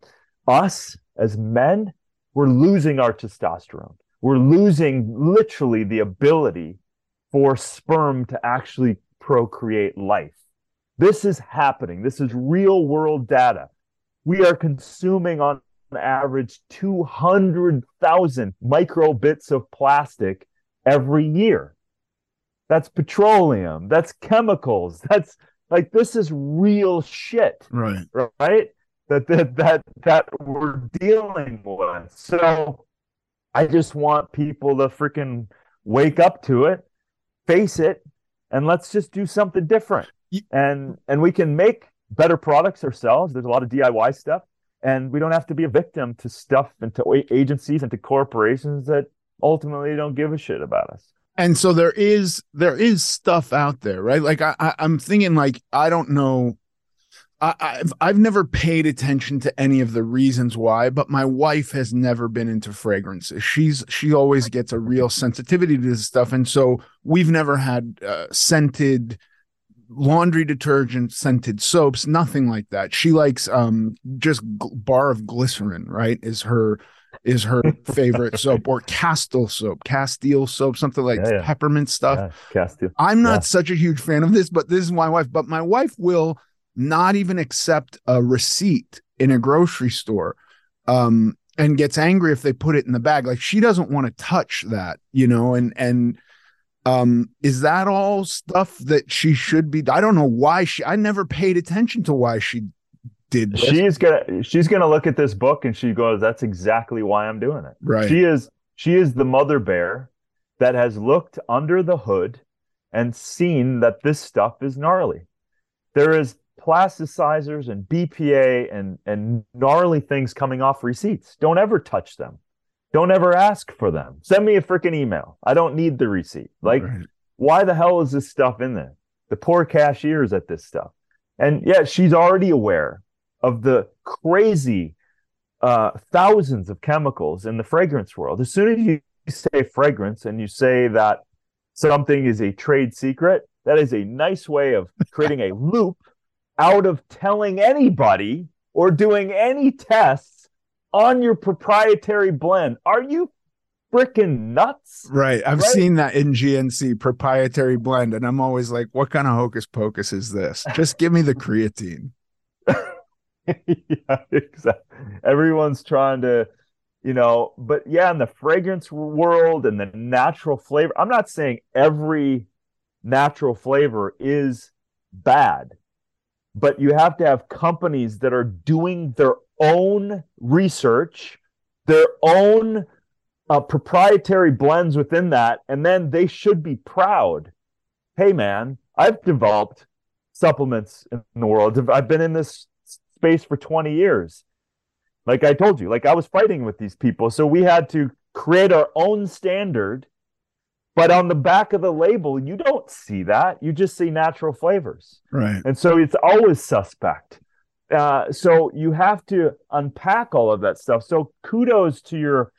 us as men, we're losing our testosterone. We're losing literally the ability for sperm to actually procreate life. This is happening. This is real world data. We are consuming on average two hundred thousand microbits of plastic every year. That's petroleum. That's chemicals. That's like, this is real shit. Right. Right? That, that, that, that we're dealing with. So I just want people to freaking wake up to it, face it, and let's just do something different. And, and we can make better products ourselves. There's a lot of D I Y stuff. And we don't have to be a victim to stuff and to agencies and to corporations that ultimately don't give a shit about us. And so there is there is stuff out there, right? Like I, I I'm thinking, like, I don't know. I, I've I've never paid attention to any of the reasons why, but my wife has never been into fragrances. She's she always gets a real sensitivity to this stuff, and so we've never had uh, scented laundry detergent, scented soaps, nothing like that. She likes um just g- bar of glycerin, right? Is her is her favorite soap, or Castile soap, Castile soap, something like yeah, yeah. peppermint stuff. Yeah, Castile. I'm not yeah. such a huge fan of this, but this is my wife. But my wife will not even accept a receipt in a grocery store, um, and gets angry if they put it in the bag. Like, she doesn't want to touch that, you know, and and Um, is that all stuff that she should be? I don't know why she, I never paid attention to why she did this. She's gonna, she's gonna look at this book and she goes, that's exactly why I'm doing it. Right. She is, she is the mother bear that has looked under the hood and seen that this stuff is gnarly. There is plasticizers and B P A and, and gnarly things coming off receipts. Don't ever touch them. Don't ever ask for them. Send me a freaking email. I don't need the receipt. Like, right. Why the hell is this stuff in there? The poor cashiers at this stuff. And yeah, she's already aware of the crazy uh, thousands of chemicals in the fragrance world. As soon as you say fragrance and you say that something is a trade secret, that is a nice way of creating a loop out of telling anybody or doing any tests on your proprietary blend. Are you freaking nuts? Right. I've right? seen that in G N C, proprietary blend, and I'm always like, what kind of hocus pocus is this? Just give me the creatine. Yeah, exactly. Everyone's trying to, you know, but yeah, in the fragrance world and the natural flavor, I'm not saying every natural flavor is bad, but you have to have companies that are doing their own research, their own uh, proprietary blends within that, and then they should be proud. Hey, man, I've developed supplements in the world. I've been in this space for twenty years. Like I told you, like I was fighting with these people. So we had to create our own standard. But on the back of the label, you don't see that. You just see natural flavors. Right. And so it's always suspect. Uh, so you have to unpack all of that stuff. So kudos to your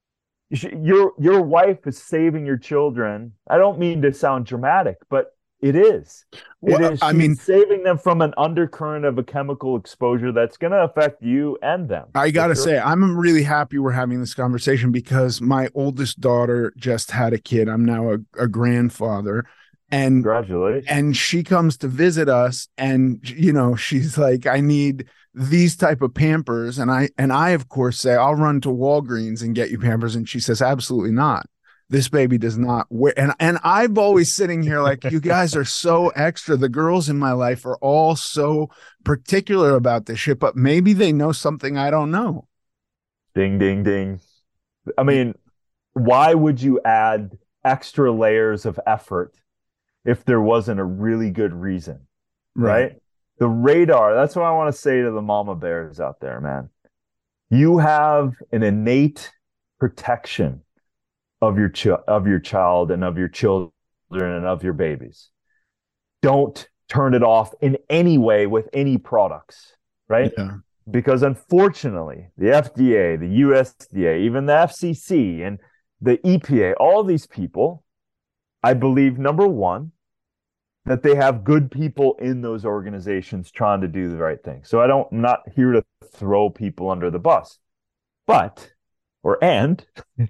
your your wife is saving your children. I don't mean to sound dramatic, but it is. It well, is. I She's mean, saving them from an undercurrent of a chemical exposure that's going to affect you and them. I got to sure. say, I'm really happy we're having this conversation because my oldest daughter just had a kid. I'm now a, a grandfather. And, Congratulations. and she comes to visit us and, you know, she's like, I need these type of Pampers. And I, and I, of course, say, I'll run to Walgreens and get you Pampers. And she says, absolutely not. This baby does not wear. And, and I'm always sitting here like, you guys are so extra. The girls in my life are all so particular about this shit, but maybe they know something I don't know. Ding, ding, ding. I mean, why would you add extra layers of effort if there wasn't a really good reason, right? right? The radar, that's what I want to say to the mama bears out there, man. You have an innate protection of your ch- of your child and of your children and of your babies. Don't turn it off in any way with any products, right? Yeah. Because unfortunately, the F D A, the U S D A, even the F C C and the E P A, all these people, I believe, number one, that they have good people in those organizations trying to do the right thing. So I don't, I'm not here to throw people under the bus, but, or and,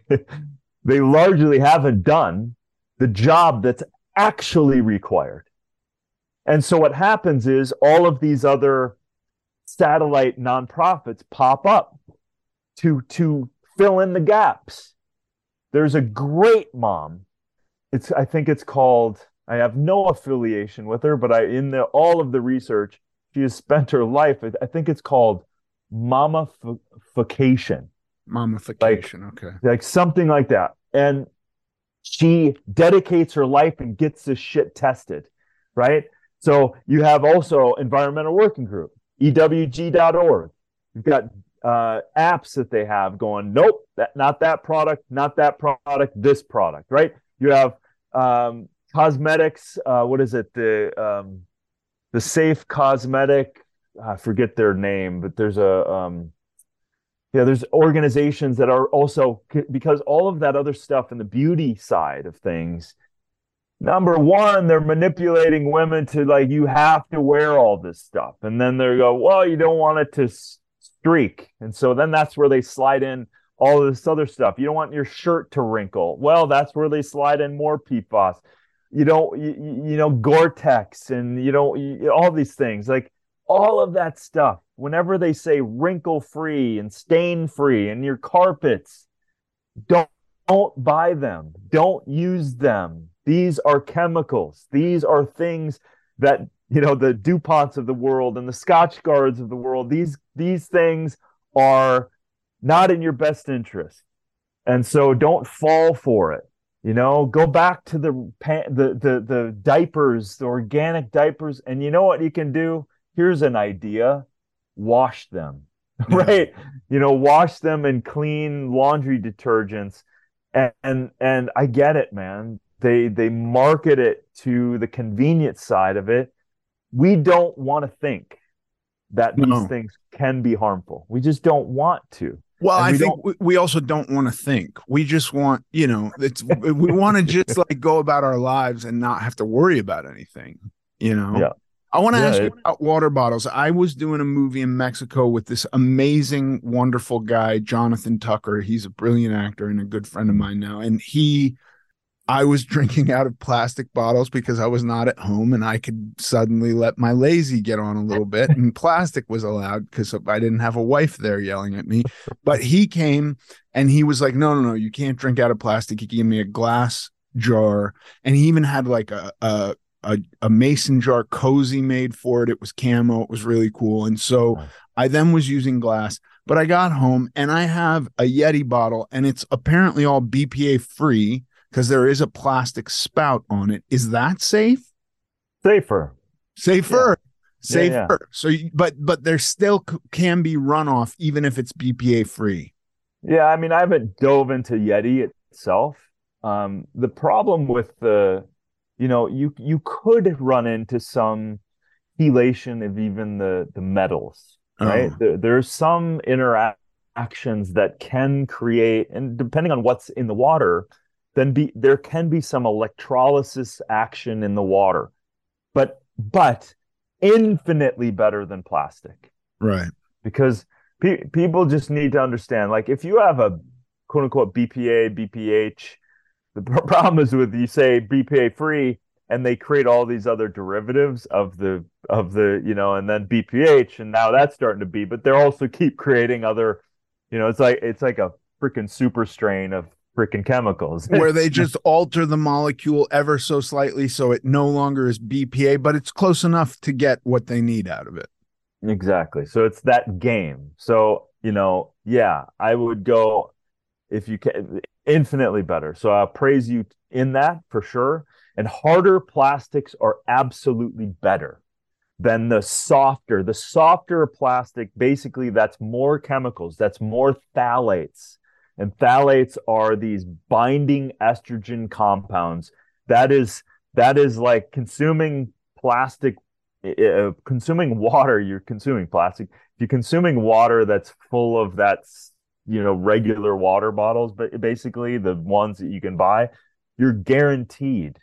they largely haven't done the job that's actually required. And so what happens is all of these other satellite nonprofits pop up to, to fill in the gaps. There's a great mom. It's, I think it's called, I have no affiliation with her, but I, in the, all of the research, she has spent her life, I think it's called mamification. Mamification, like, okay. Like something like that. And she dedicates her life and gets this shit tested, right? So you have also Environmental Working Group, E W G dot org. You've got uh, apps that they have going, nope, that, not that product, not that product, this product, right? You have um, cosmetics, uh, what is it? The um, the Safe Cosmetic, I forget their name, but there's a... Um, Yeah, there's organizations that are also, because all of that other stuff in the beauty side of things, number one, they're manipulating women to like, you have to wear all this stuff. And then they go, well, you don't want it to streak. And so then that's where they slide in all of this other stuff. You don't want your shirt to wrinkle. Well, that's where they slide in more P F A S. You don't, you, you know, Gore-Tex and, you know, all these things. Like, all of that stuff, whenever they say wrinkle-free and stain-free and your carpets, don't, don't buy them. Don't use them. These are chemicals. These are things that, you know, the DuPonts of the world and the Scotchgards of the world, these, these things are not in your best interest. And so don't fall for it. You know, go back to the, the, the, the diapers, the organic diapers, and you know what you can do? Here's an idea, wash them, right? You know, wash them in clean laundry detergents. And, and, and I get it, man. They, they market it to the convenience side of it. We don't want to think that these No. things can be harmful. We just don't want to. Well, And I we think don't- we, we also don't want to think. We just want, you know, it's we want to just like go about our lives and not have to worry about anything, you know? Yeah. I want to Yeah, ask you it- about water bottles. I was doing a movie in Mexico with this amazing, wonderful guy, Jonathan Tucker. He's a brilliant actor and a good friend of mine now. And he, I was drinking out of plastic bottles because I was not at home and I could suddenly let my lazy get on a little bit. And plastic was allowed because I didn't have a wife there yelling at me. But he came and he was like, no, no, no, you can't drink out of plastic. He gave me a glass jar. And he even had like a, a A, a mason jar cozy made for it. It was camo. It was really cool. And so I then was using glass. But I got home and I have a Yeti bottle and it's apparently all B P A free because there is a plastic spout on it. Is that safe? Safer. Safer. Yeah. Safer. Yeah, yeah. So, you, but but there still c- can be runoff even if it's B P A free. Yeah, I mean, I haven't dove into Yeti itself. Um, the problem with the, you know, you you could run into some chelation of even the the metals, right? Oh. There, there's some interactions that can create, and depending on what's in the water, then be there can be some electrolysis action in the water, but but infinitely better than plastic, Right. because pe- people just need to understand, like if you have a quote unquote B P A, B P H, the pr- problem is with you say B P A free and they create all these other derivatives of the of the, you know, and then B P H, and now that's starting to be, but they're also keep creating other, you know, it's like it's like a freaking super strain of freaking chemicals Where they just alter the molecule ever so slightly so it no longer is B P A, but it's close enough to get what they need out of it. Exactly. So it's that game. So, you know, yeah, I would go, if you can, infinitely better. So I'll praise you in that for sure. And harder plastics are absolutely better than the softer. The softer plastic, basically, that's more chemicals, that's more phthalates. And phthalates are these binding estrogen compounds. That is that is like consuming plastic, uh, consuming water. You're consuming plastic. If you're consuming water that's full of that, you know, regular water bottles, but basically the ones that you can buy, you're guaranteed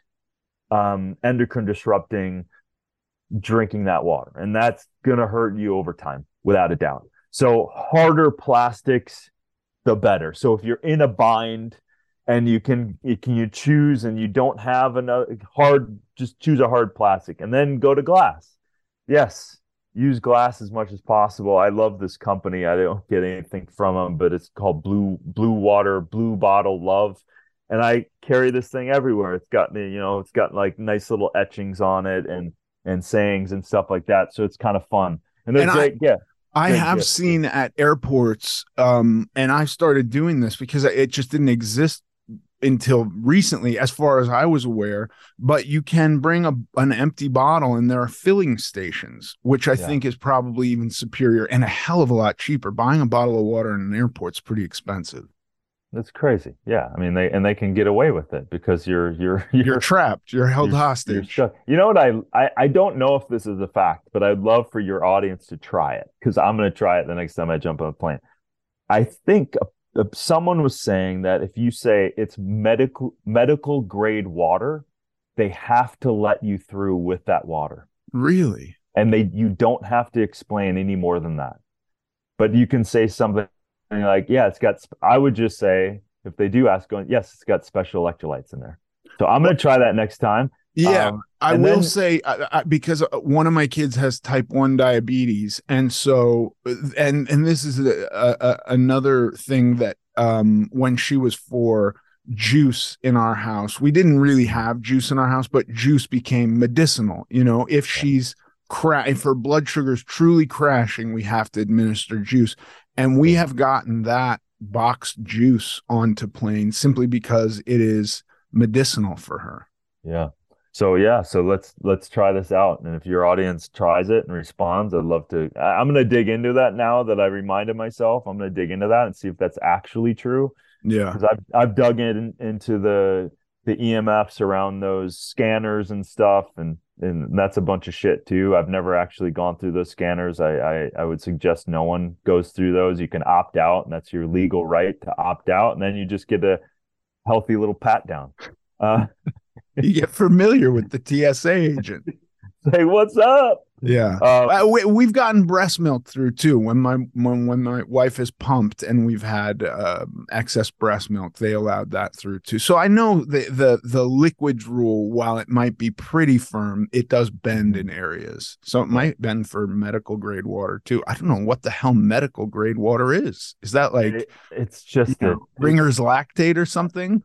um, endocrine disrupting drinking that water, and that's gonna hurt you over time, without a doubt. So harder plastics, the better. So if you're in a bind and you can you can you choose and you don't have another hard, just choose a hard plastic and then go to glass. Yes, use glass as much as possible. I love this company. I don't get anything from them, but it's called Blue Blue Water, Blue Bottle Love. And I carry this thing everywhere. It's got me, you know, it's got like nice little etchings on it and and sayings and stuff like that. So it's kind of fun. And they're And great, I, yeah. I Great have gift. seen at airports, um, and I started doing this because it just didn't exist until recently, as far as I was aware. But you can bring a, an empty bottle, and there are filling stations, which I Yeah. think is probably even superior and a hell of a lot cheaper. Buying a bottle of water in an airport's pretty expensive. That's crazy. Yeah. I mean, they and they can get away with it because you're you're you're, You're trapped. You're held you're, hostage. you're stuck. You know what? I, I I don't know if this is a fact, but I'd love for your audience to try it, because I'm going to try it the next time I jump on a plane. I think uh, someone was saying that if you say it's medical medical grade water, they have to let you through with that water, Really? and they you don't have to explain any more than that. But you can say something like, yeah, it's got, sp-. I would just say, if they do ask, going, yes, it's got special electrolytes in there. So I'm going to try that next time. Yeah, Um, I and will then- say I, I, because one of my kids has type one diabetes, and so and and this is a, a, another thing that um, when she was four, juice in our house, we didn't really have juice in our house, but juice became medicinal. You know, if she's cra- if her blood sugar is truly crashing, we have to administer juice, and we have gotten that boxed juice onto planes simply because it is medicinal for her. Yeah. So yeah, so let's let's try this out. And if your audience tries it and responds, I'd love to. I, I'm going to dig into that now that I reminded myself. I'm going to dig into that and see if that's actually true. Yeah. Because I've I've dug in into the the E M Fs around those scanners and stuff, and and that's a bunch of shit too. I've never actually gone through those scanners. I I, I would suggest no one goes through those. You can opt out, and that's your legal right to opt out, and then you just get a healthy little pat down. Uh, You get familiar with the T S A agent. say what's up. Yeah. Uh, Uh, we, we've gotten breast milk through too. When my when when my wife is pumped and we've had uh, excess breast milk, they allowed that through too. So I know the the the liquids rule, while it might be pretty firm, it does bend in areas. So it might bend for medical grade water too. I don't know what the hell medical grade water is. Is that like it, it's just you a know, Ringer's lactate or something?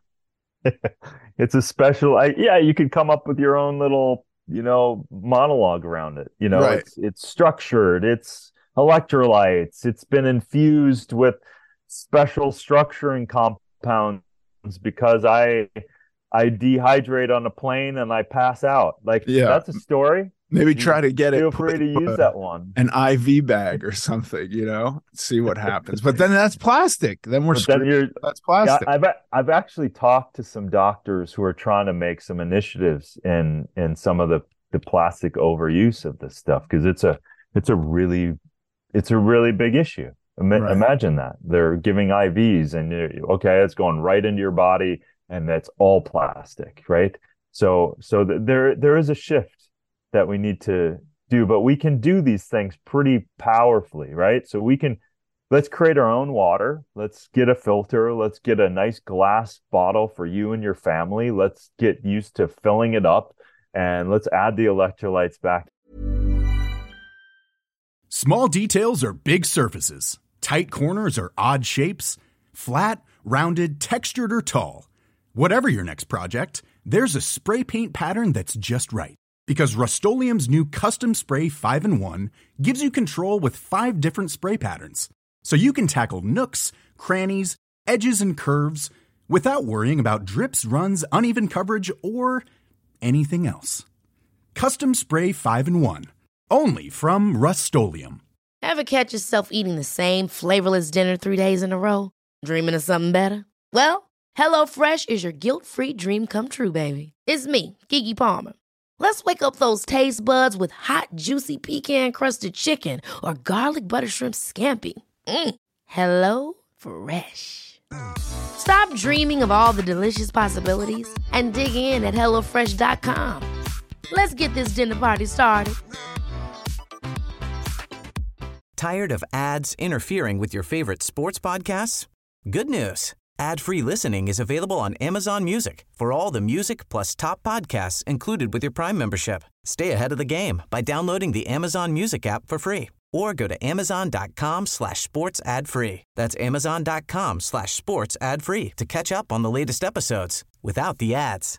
it's a special. I, yeah, you could come up with your own little, you know, monologue around it. You know, Right. it's it's structured. It's electrolytes. It's been infused with special structuring compounds because I I dehydrate on a plane and I pass out. Like, yeah. That's a story. Maybe try to get Feel it. Feel free to use a, that one. An I V bag or something, you know, see what happens. But then that's plastic. Then we're then you're, that's plastic. Yeah, I've I've actually talked to some doctors who are trying to make some initiatives in in some of the, the plastic overuse of this stuff, because it's a it's a really it's a really big issue. Ima- right. Imagine that they're giving I Vs and okay, it's going right into your body, and that's all plastic, right? So so th- there there is a shift that we need to do, but we can do these things pretty powerfully, right? So we can, let's create our own water. Let's get a filter. Let's get a nice glass bottle for you and your family. Let's get used to filling it up, and let's add the electrolytes back. Small details are big surfaces. Tight corners are odd shapes. Flat, rounded, textured, or tall. Whatever your next project, there's a spray paint pattern that's just right. Because Rust-Oleum's new Custom Spray five in one gives you control with five different spray patterns. So you can tackle nooks, crannies, edges, and curves without worrying about drips, runs, uneven coverage, or anything else. Custom Spray five in one. Only from Rust-Oleum. Ever catch yourself eating the same flavorless dinner three days in a row? Dreaming of something better? Well, HelloFresh is your guilt-free dream come true, baby. It's me, Keke Palmer. Let's wake up those taste buds with hot, juicy pecan-crusted chicken or garlic butter shrimp scampi. Mm. Hello Fresh. Stop dreaming of all the delicious possibilities and dig in at hello fresh dot com. Let's get this dinner party started. Tired of ads interfering with your favorite sports podcasts? Good news. Ad-free listening is available on Amazon Music for all the music plus top podcasts included with your Prime membership. Stay ahead of the game by downloading the Amazon Music app for free or go to amazon.com slash sports ad free. That's amazon.com slash sports ad free to catch up on the latest episodes without the ads.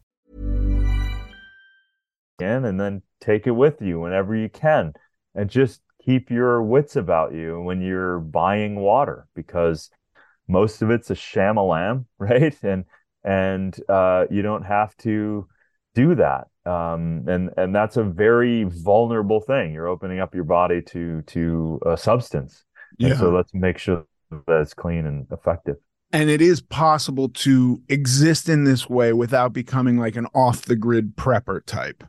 And then take it with you whenever you can, and just keep your wits about you when you're buying water, because most of it's a sham-a-lam, right? And and uh, you don't have to do that. Um, and and that's a very vulnerable thing. You're opening up your body to to a substance. Yeah. And so let's make sure that it's clean and effective. And it is possible to exist in this way without becoming like an off-the-grid prepper type.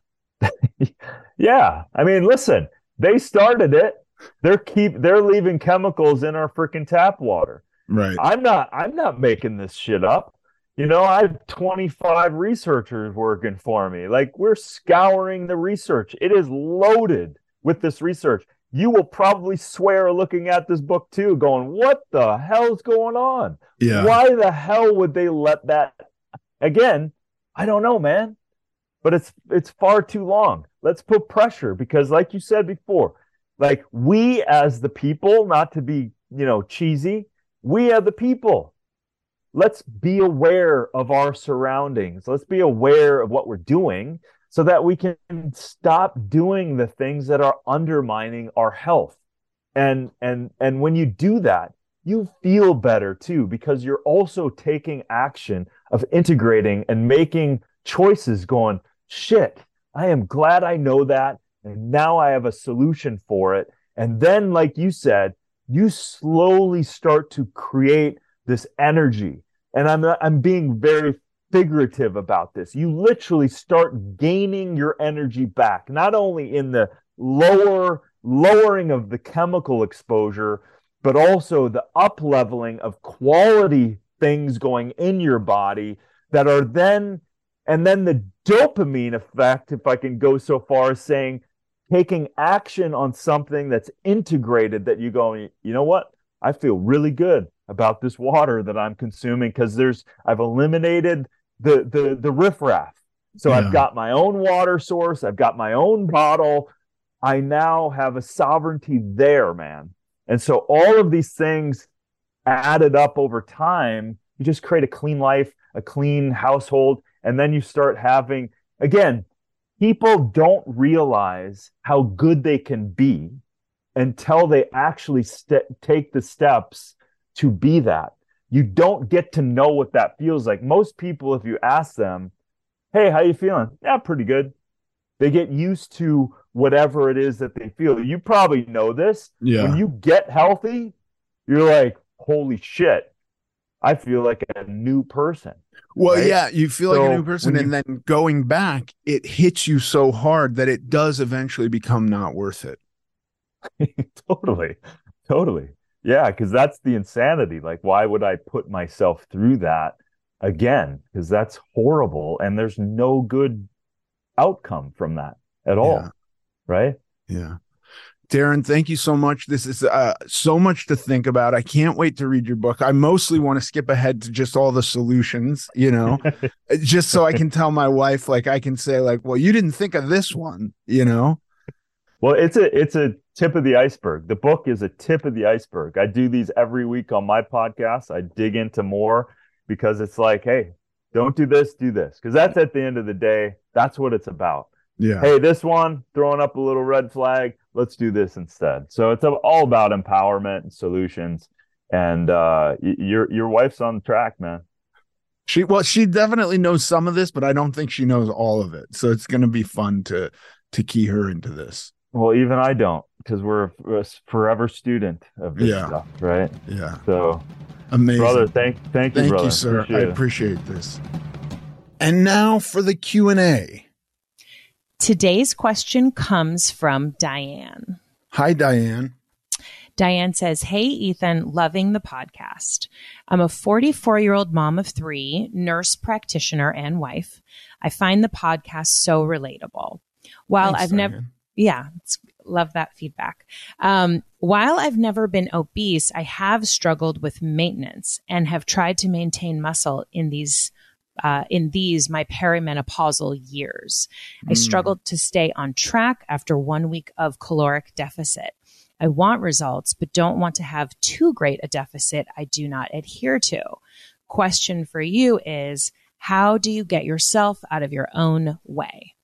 Yeah. I mean, listen, they started it. They're keep they're leaving chemicals in our freaking tap water. Right. I'm not I'm not making this shit up. You know, I have twenty-five researchers working for me. Like, we're scouring the research. It is loaded with this research. You will probably swear looking at this book too, going, what the hell's going on? Yeah. Why the hell would they let that? Again, I don't know, man. But it's it's far too long. Let's put pressure, because like you said before, like, we as the people, not to be, you know, cheesy, we are the people. Let's be aware of our surroundings. Let's be aware of what we're doing so that we can stop doing the things that are undermining our health. And and and when you do that, you feel better too, because you're also taking action of integrating and making choices, going, shit, I am glad I know that. And now I have a solution for it. And then, like you said, you slowly start to create this energy. And I'm I'm being very figurative about this. You literally start gaining your energy back, not only in the lower lowering of the chemical exposure, but also the up leveling of quality things going in your body that are then, and then the dopamine effect, if I can go so far as saying, taking action on something that's integrated, that you go, you know what? I feel really good about this water that I'm consuming, because there's, I've eliminated the, the, the riffraff. So yeah. I've got my own water source. I've got my own bottle. I now have a sovereignty there, man. And so all of these things added up over time, you just create a clean life, a clean household. And then you start having, again, people don't realize how good they can be until they actually st- take the steps to be that. You don't get to know what that feels like. Most people, if you ask them, hey, how you feeling? Yeah, pretty good. They get used to whatever it is that they feel. You probably know this. Yeah. When you get healthy, you're like, holy shit, I feel like a new person. Well, right? yeah, you feel So like a new person, you, and then going back, it hits you so hard that it does eventually become not worth it. Totally. Totally. Yeah, because that's the insanity. Like, why would I put myself through that again? Because that's horrible. And there's no good outcome from that at all. Yeah. Right? Yeah. Darren, thank you so much. This is uh, so much to think about. I can't wait to read your book. I mostly want to skip ahead to just all the solutions, you know, just so I can tell my wife, like, I can say, like, well, you didn't think of this one, you know? Well, it's a it's a tip of the iceberg. The book is a tip of the iceberg. I do these every week on my podcast. I dig into more because it's like, hey, don't do this, do this. Because that's at the end of the day, that's what it's about. Yeah. Hey, this one, throwing up a little red flag, let's do this instead. So it's all about empowerment and solutions. And uh, your your wife's on track, man. She well, she definitely knows some of this, but I don't think she knows all of it. So it's going to be fun to to key her into this. Well, even I don't, because we're a forever student of this Yeah. stuff, right? Yeah. So, amazing, brother. Thank, thank you, thank brother. you, sir. Appreciate I it. appreciate this. And now for the Q and A. Today's question comes from Diane. Hi, Diane. Diane says, hey, Ethan, loving the podcast. I'm a forty-four-year-old mom of three, nurse practitioner and wife. I find the podcast so relatable. While Thanks, I've never, Diane. yeah, it's, love that feedback. Um, while I've never been obese, I have struggled with maintenance and have tried to maintain muscle in these Uh, in these, my perimenopausal years. I Mm. struggled to stay on track after one week of caloric deficit. I want results, but don't want to have too great a deficit I do not adhere to. Question for you is, how do you get yourself out of your own way?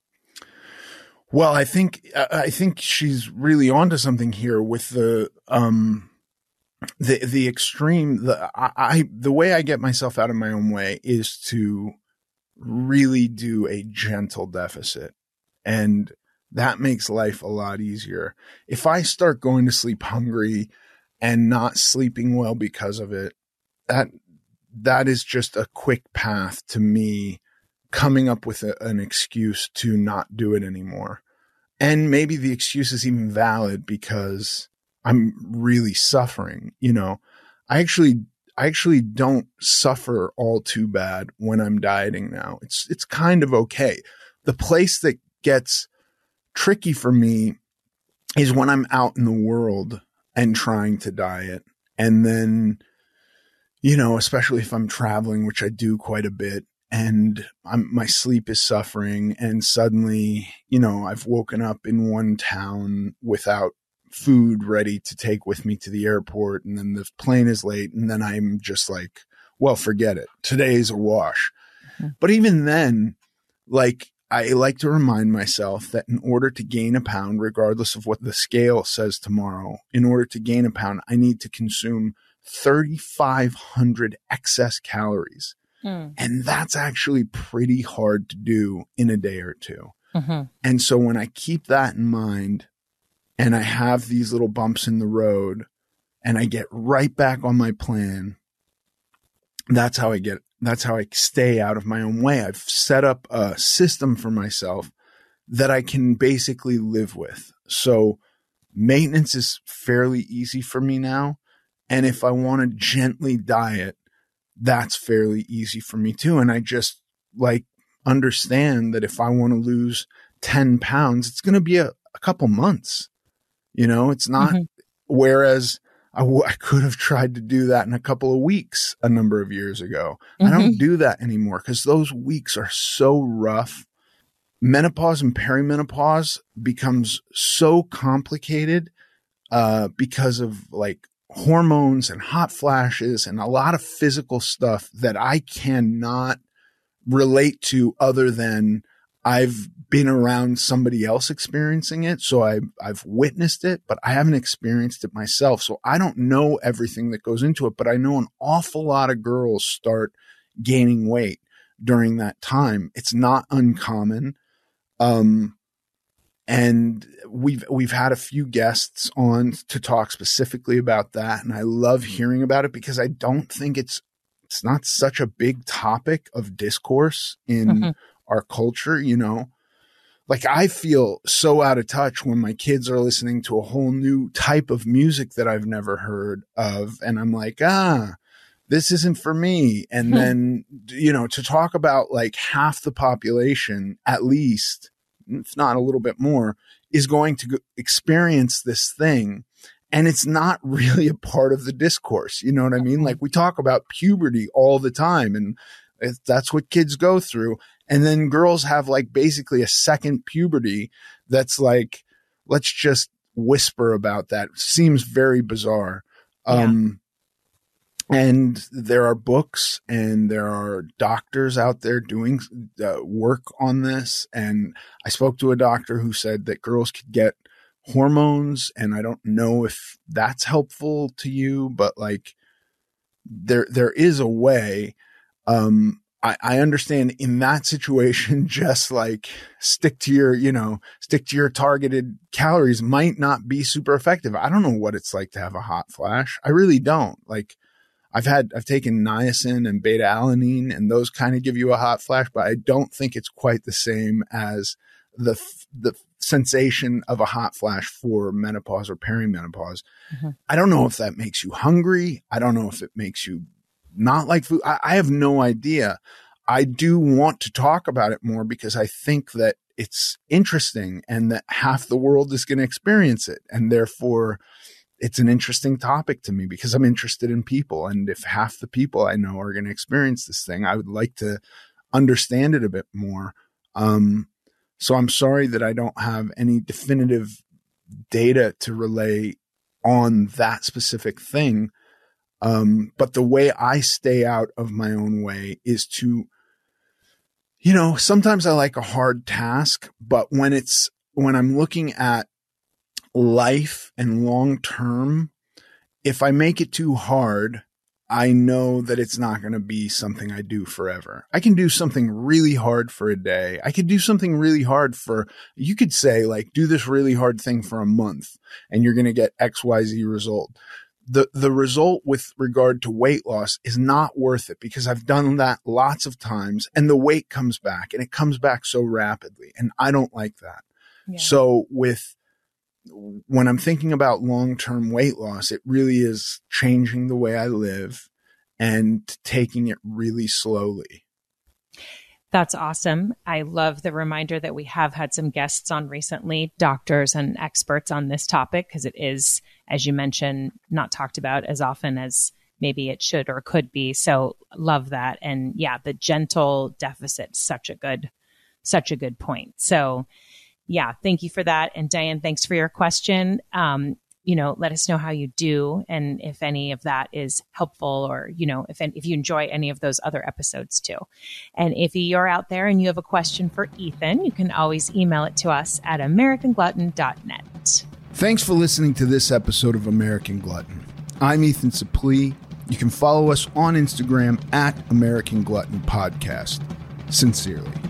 Well, I think I think she's really onto something here with the um the the extreme. The I, I the way I get myself out of my own way is to really do a gentle deficit, and that makes life a lot easier. If I start going to sleep hungry and not sleeping well because of it, that that is just a quick path to me coming up with a, an excuse to not do it anymore. And maybe the excuse is even valid because I'm really suffering. You know, I actually, I actually don't suffer all too bad when I'm dieting now. It's, it's kind of okay. The place that gets tricky for me is when I'm out in the world and trying to diet. And then, you know, especially if I'm traveling, which I do quite a bit, and I'm, my sleep is suffering, and suddenly, you know, I've woken up in one town without food ready to take with me to the airport, and then the plane is late, and then I'm just like, well, forget it. Today's a wash. Mm-hmm. But even then, like, I like to remind myself that in order to gain a pound, regardless of what the scale says tomorrow, in order to gain a pound, I need to consume thirty-five hundred excess calories. Mm. And that's actually pretty hard to do in a day or two. Mm-hmm. And so when I keep that in mind and I have these little bumps in the road and I get right back on my plan, that's how I get, that's how I stay out of my own way. I've set up a system for myself that I can basically live with. So maintenance is fairly easy for me now. And if I want to gently diet, that's fairly easy for me too. And I just like understand that if I want to lose ten pounds, it's going to be a, a couple months, you know, it's not, mm-hmm. whereas I, w- I could have tried to do that in a couple of weeks a number of years ago. Mm-hmm. I don't do that anymore because those weeks are so rough. Menopause and perimenopause becomes so complicated uh, because of like hormones and hot flashes and a lot of physical stuff that I cannot relate to other than I've been around somebody else experiencing it. So I, I've witnessed it, but I haven't experienced it myself. So I don't know everything that goes into it, but I know an awful lot of girls start gaining weight during that time. It's not uncommon. Um, and we've, we've had a few guests on to talk specifically about that. And I love hearing about it because I don't think it's, it's not such a big topic of discourse in mm-hmm. our culture, you know. Like, I feel so out of touch when my kids are listening to a whole new type of music that I've never heard of. And I'm like, ah, this isn't for me. And hmm. then, you know, to talk about like half the population, at least, if not a little bit more, is going to experience this thing. And it's not really a part of the discourse. You know what I mean? Like, we talk about puberty all the time, and that's what kids go through. And then girls have like basically a second puberty that's like, let's just whisper about that. Seems very bizarre. Yeah. Um, and there are books and there are doctors out there doing uh, work on this. And I spoke to a doctor who said that girls could get hormones, and I don't know if that's helpful to you, but like there, there is a way. Um, I, I understand in that situation, just like stick to your, you know, stick to your targeted calories might not be super effective. I don't know what it's like to have a hot flash. I really don't. Like, I've had, I've taken niacin and beta alanine, and those kind of give you a hot flash, but I don't think it's quite the same as the, the sensation of a hot flash for menopause or perimenopause. Mm-hmm. I don't know if that makes you hungry. I don't know if it makes you not like food. I, I have no idea. I do want to talk about it more because I think that it's interesting and that half the world is going to experience it. And therefore it's an interesting topic to me because I'm interested in people. And if half the people I know are going to experience this thing, I would like to understand it a bit more. Um, so I'm sorry that I don't have any definitive data to relay on that specific thing. Um, but the way I stay out of my own way is to, you know, sometimes I like a hard task, but when it's, when I'm looking at life and long term, if I make it too hard, I know that it's not going to be something I do forever. I can do something really hard for a day. I could do something really hard for, you could say like, do this really hard thing for a month and you're going to get X Y Z result. The, the result with regard to weight loss is not worth it because I've done that lots of times and the weight comes back and it comes back so rapidly. And I don't like that. Yeah. So with, when I'm thinking about long-term weight loss, it really is changing the way I live and taking it really slowly. That's awesome. I love the reminder that we have had some guests on recently, doctors and experts on this topic, because it is, as you mentioned, not talked about as often as maybe it should or could be. So love that. And yeah, the gentle deficit, such a good, such a good point. So yeah, thank you for that. And Diane, thanks for your question. Um, you know, let us know how you do and if any of that is helpful or, you know, if, if you enjoy any of those other episodes too. And if you're out there and you have a question for Ethan, you can always email it to us at american glutton dot net. Thanks for listening to this episode of American Glutton. I'm Ethan Suplee. You can follow us on Instagram at American Glutton Podcast. Sincerely.